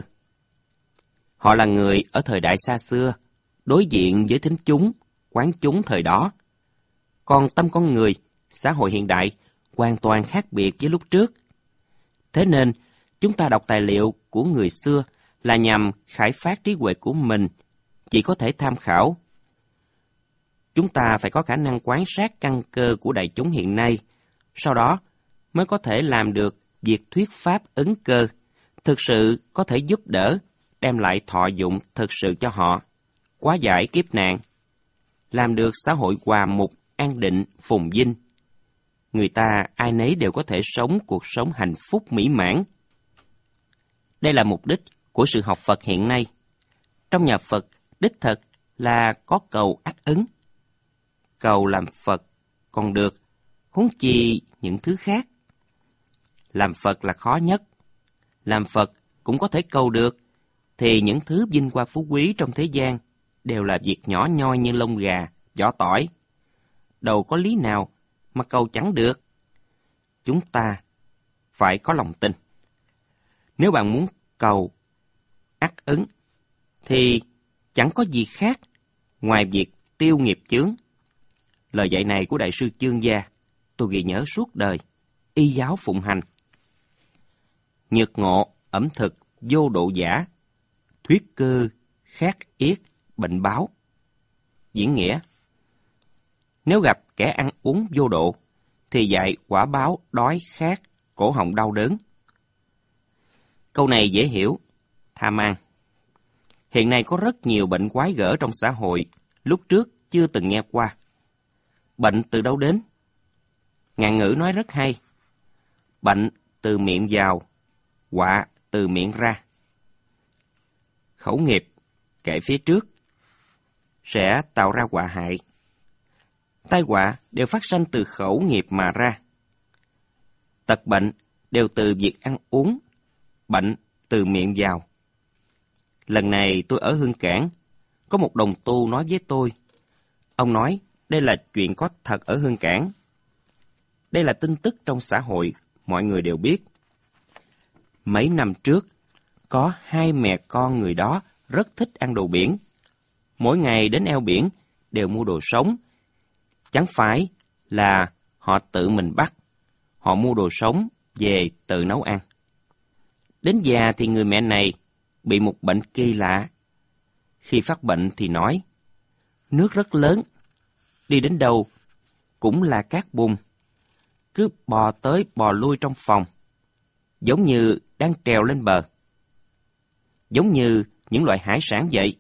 Họ là người ở thời đại xa xưa, đối diện với thính chúng, quán chúng thời đó. Còn tâm con người, xã hội hiện đại, hoàn toàn khác biệt với lúc trước. Thế nên, chúng ta đọc tài liệu của người xưa là nhằm khai phát trí huệ của mình, chỉ có thể tham khảo. Chúng ta phải có khả năng quan sát căn cơ của đại chúng hiện nay, sau đó mới có thể làm được việc thuyết pháp ứng cơ, thực sự có thể giúp đỡ, đem lại thọ dụng thực sự cho họ, hóa giải kiếp nạn, làm được xã hội hòa mục, an định, phồn vinh. Người ta ai nấy đều có thể sống cuộc sống hạnh phúc mỹ mãn. Đây là mục đích của sự học Phật hiện nay. Trong nhà Phật, đích thực là có cầu ắt ứng. Cầu làm Phật còn được, huống chi những thứ khác. Làm Phật là khó nhất. Làm Phật cũng có thể cầu được, thì những thứ vinh hoa phú quý trong thế gian đều là việc nhỏ nhoi như lông gà, vỏ tỏi. Đâu có lý nào mà cầu chẳng được. Chúng ta phải có lòng tin. Nếu bạn muốn cầu ắt ứng, thì chẳng có gì khác ngoài việc tiêu nghiệp chướng. Lời dạy này của Đại sư Chương Gia, tôi ghi nhớ suốt đời, y giáo phụng hành. Nhược ngộ, ẩm thực, vô độ giả, thuyết cơ, khát yết, bệnh báo. Diễn nghĩa: nếu gặp kẻ ăn uống vô độ, thì dạy quả báo đói khát, cổ họng đau đớn. Câu này dễ hiểu, tham ăn. Hiện nay có rất nhiều bệnh quái gở trong xã hội, lúc trước chưa từng nghe qua. Bệnh từ đâu đến? Ngạn ngữ nói rất hay. Bệnh từ miệng vào, họa từ miệng ra. Khẩu nghiệp kể phía trước sẽ tạo ra họa hại. Tai họa đều phát sanh từ khẩu nghiệp mà ra. Tật bệnh đều từ việc ăn uống, bệnh từ miệng vào. Lần này tôi ở Hương Cảng, có một đồng tu nói với tôi. Ông nói đây là chuyện có thật ở Hương Cảng. Đây là tin tức trong xã hội, mọi người đều biết. Mấy năm trước, có hai mẹ con người đó rất thích ăn đồ biển. Mỗi ngày đến eo biển đều mua đồ sống. Chẳng phải là họ tự mình bắt, họ mua đồ sống về tự nấu ăn. Đến già thì người mẹ này bị một bệnh kỳ lạ. Khi phát bệnh thì nói, nước rất lớn, đi đến đâu cũng là cát bùn, cứ bò tới bò lui trong phòng, giống như đang trèo lên bờ, giống như những loại hải sản vậy.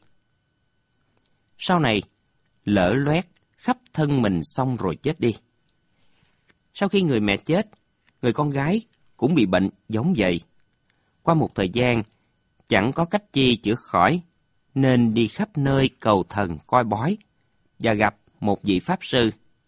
Sau này, lở loét khắp thân mình xong rồi chết đi. Sau khi người mẹ chết, người con gái cũng bị bệnh giống vậy. Qua một thời gian, chẳng có cách chi chữa khỏi, nên đi khắp nơi cầu thần coi bói và gặp một vị Pháp sư.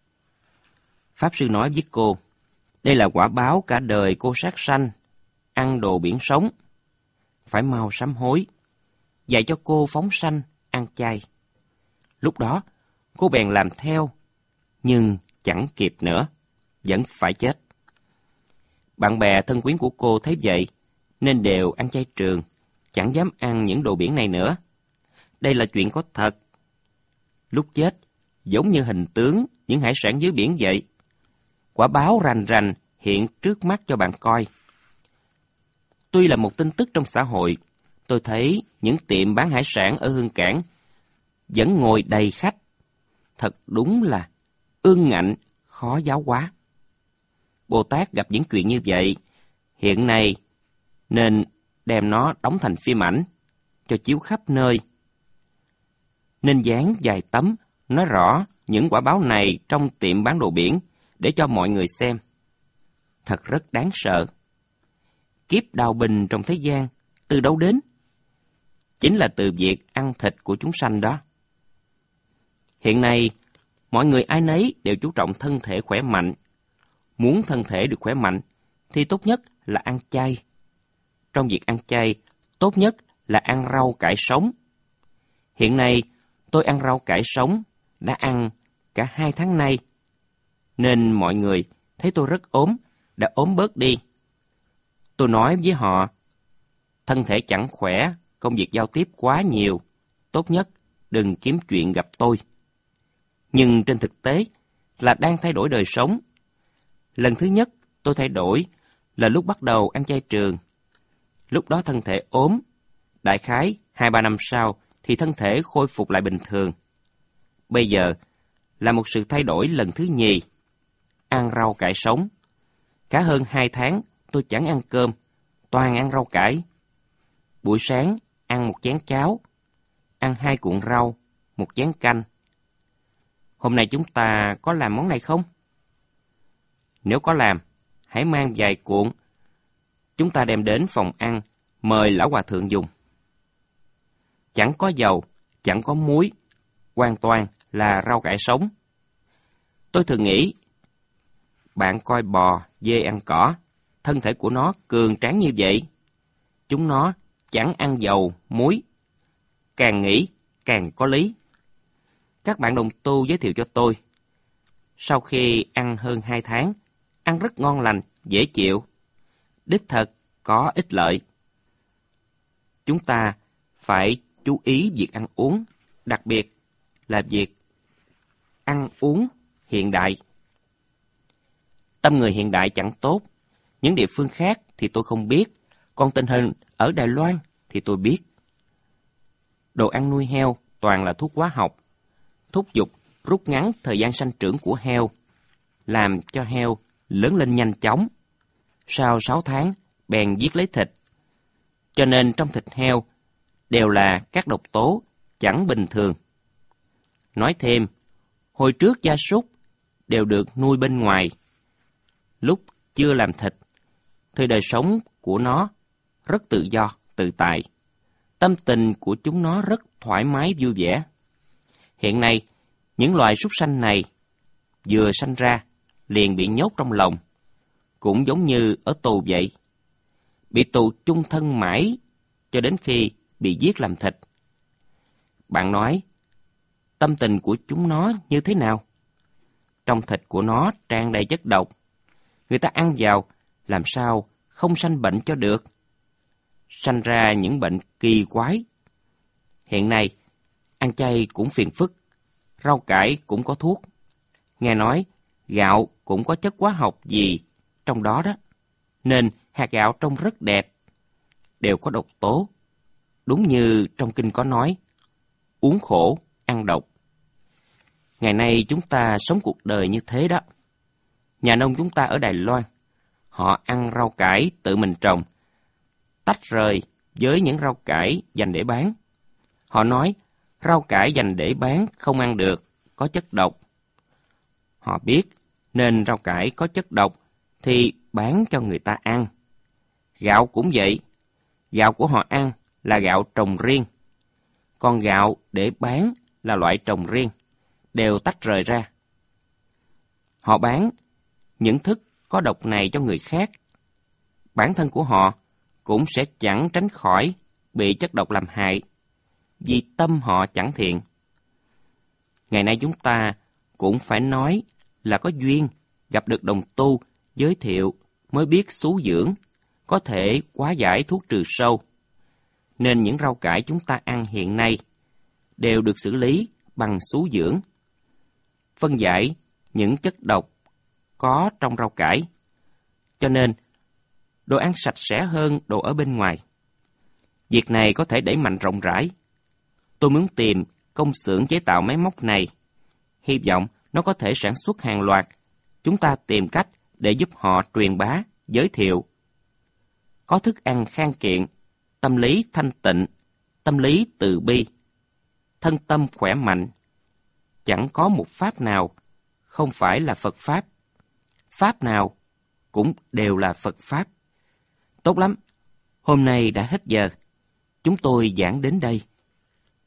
Pháp sư nói với cô, đây là quả báo cả đời cô sát sanh, ăn đồ biển sống. Phải mau sám hối, dạy cho cô phóng sanh, ăn chay. Lúc đó, cô bèn làm theo, nhưng chẳng kịp nữa, vẫn phải chết. Bạn bè thân quyến của cô thấy vậy, nên đều ăn chay trường, chẳng dám ăn những đồ biển này nữa. Đây là chuyện có thật. Lúc chết, giống như hình tướng những hải sản dưới biển vậy. Quả báo rành rành hiện trước mắt cho bạn coi. Tuy là một tin tức trong xã hội, tôi thấy những tiệm bán hải sản ở Hương Cảng vẫn ngồi đầy khách. Thật đúng là ương ngạnh, khó giáo hóa. Bồ Tát gặp những chuyện như vậy, hiện nay nên đem nó đóng thành phim ảnh, cho chiếu khắp nơi. Nên dán vài tấm nói rõ những quả báo này trong tiệm bán đồ biển để cho mọi người xem. Thật rất đáng sợ. Kiếp đào bình trong thế gian từ đâu đến? Chính là từ việc ăn thịt của chúng sanh đó. Hiện nay, mọi người ai nấy đều chú trọng thân thể khỏe mạnh. Muốn thân thể được khỏe mạnh thì tốt nhất là ăn chay. Trong việc ăn chay, tốt nhất là ăn rau cải sống. Hiện nay, tôi ăn rau cải sống, đã ăn cả hai tháng nay. Nên mọi người thấy tôi rất ốm, đã ốm bớt đi. Tôi nói với họ, thân thể chẳng khỏe, công việc giao tiếp quá nhiều, tốt nhất đừng kiếm chuyện gặp tôi. Nhưng trên thực tế là đang thay đổi đời sống. Lần thứ nhất tôi thay đổi là lúc bắt đầu ăn chay trường. Lúc đó thân thể ốm, đại khái hai ba năm sau thì thân thể khôi phục lại bình thường. Bây giờ là một sự thay đổi lần thứ nhì, ăn rau cải sống. Cả hơn hai tháng tôi chẳng ăn cơm, toàn ăn rau cải. Buổi sáng ăn một chén cháo, ăn hai cuộn rau, một chén canh. Hôm nay chúng ta có làm món này không? Nếu có làm, hãy mang vài cuộn. Chúng ta đem đến phòng ăn, mời lão hòa thượng dùng. Chẳng có dầu, chẳng có muối, hoàn toàn là rau cải sống. Tôi thường nghĩ, bạn coi bò, dê ăn cỏ, thân thể của nó cường tráng như vậy. Chúng nó chẳng ăn dầu, muối. Càng nghĩ, càng có lý. Các bạn đồng tu giới thiệu cho tôi. Sau khi ăn hơn hai tháng, ăn rất ngon lành, dễ chịu. Đích thật có ích lợi. Chúng ta phải chú ý việc ăn uống, đặc biệt là việc ăn uống hiện đại. Tâm người hiện đại chẳng tốt. Những địa phương khác thì tôi không biết, còn tình hình ở Đài Loan thì tôi biết. Đồ ăn nuôi heo toàn là thuốc hóa học, thúc giục rút ngắn thời gian sanh trưởng của heo, làm cho heo lớn lên nhanh chóng. Sau sáu tháng, bèn giết lấy thịt. Cho nên trong thịt heo đều là các độc tố chẳng bình thường. Nói thêm, hồi trước gia súc đều được nuôi bên ngoài. Lúc chưa làm thịt, thì đời sống của nó rất tự do, tự tại. Tâm tình của chúng nó rất thoải mái vui vẻ. Hiện nay, những loài súc sanh này vừa sanh ra liền bị nhốt trong lồng, cũng giống như ở tù vậy. Bị tù chung thân mãi cho đến khi bị giết làm thịt. Bạn nói, tâm tình của chúng nó như thế nào? Trong thịt của nó tràn đầy chất độc. Người ta ăn vào làm sao không sanh bệnh cho được? Sanh ra những bệnh kỳ quái. Hiện nay, ăn chay cũng phiền phức. rau cải cũng có thuốc. Nghe nói gạo cũng có chất hóa học gì trong đó đó, nên hạt gạo trông rất đẹp, đều có độc tố. Đúng như trong kinh có nói, uống khổ, ăn độc. Ngày nay chúng ta sống cuộc đời như thế đó. Nhà nông chúng ta ở Đài Loan, họ ăn rau cải tự mình trồng, tách rời với những rau cải dành để bán. Họ nói rau cải dành để bán không ăn được, có chất độc. Họ biết nên rau cải có chất độc thì bán cho người ta ăn. Gạo cũng vậy, gạo của họ ăn là gạo trồng riêng, còn gạo để bán là loại trồng riêng, đều tách rời ra. Họ bán những thức có độc này cho người khác. Bản thân của họ cũng sẽ chẳng tránh khỏi bị chất độc làm hại, vì tâm họ chẳng thiện. Ngày nay chúng ta cũng phải nói là có duyên gặp được đồng tu giới thiệu mới biết xú dưỡng, có thể hóa giải thuốc trừ sâu. Nên những rau cải chúng ta ăn hiện nay đều được xử lý bằng xú dưỡng, phân giải những chất độc có trong rau cải. Cho nên, đồ ăn sạch sẽ hơn đồ ở bên ngoài. Việc này có thể đẩy mạnh rộng rãi. Tôi muốn tìm công xưởng chế tạo máy móc này. Hy vọng nó có thể sản xuất hàng loạt. Chúng ta tìm cách để giúp họ truyền bá, giới thiệu. Có thức ăn khang kiện, tâm lý thanh tịnh, tâm lý từ bi, thân tâm khỏe mạnh. Chẳng có một pháp nào không phải là Phật Pháp. Pháp nào cũng đều là Phật Pháp. Tốt lắm, hôm nay đã hết giờ. Chúng tôi giảng đến đây.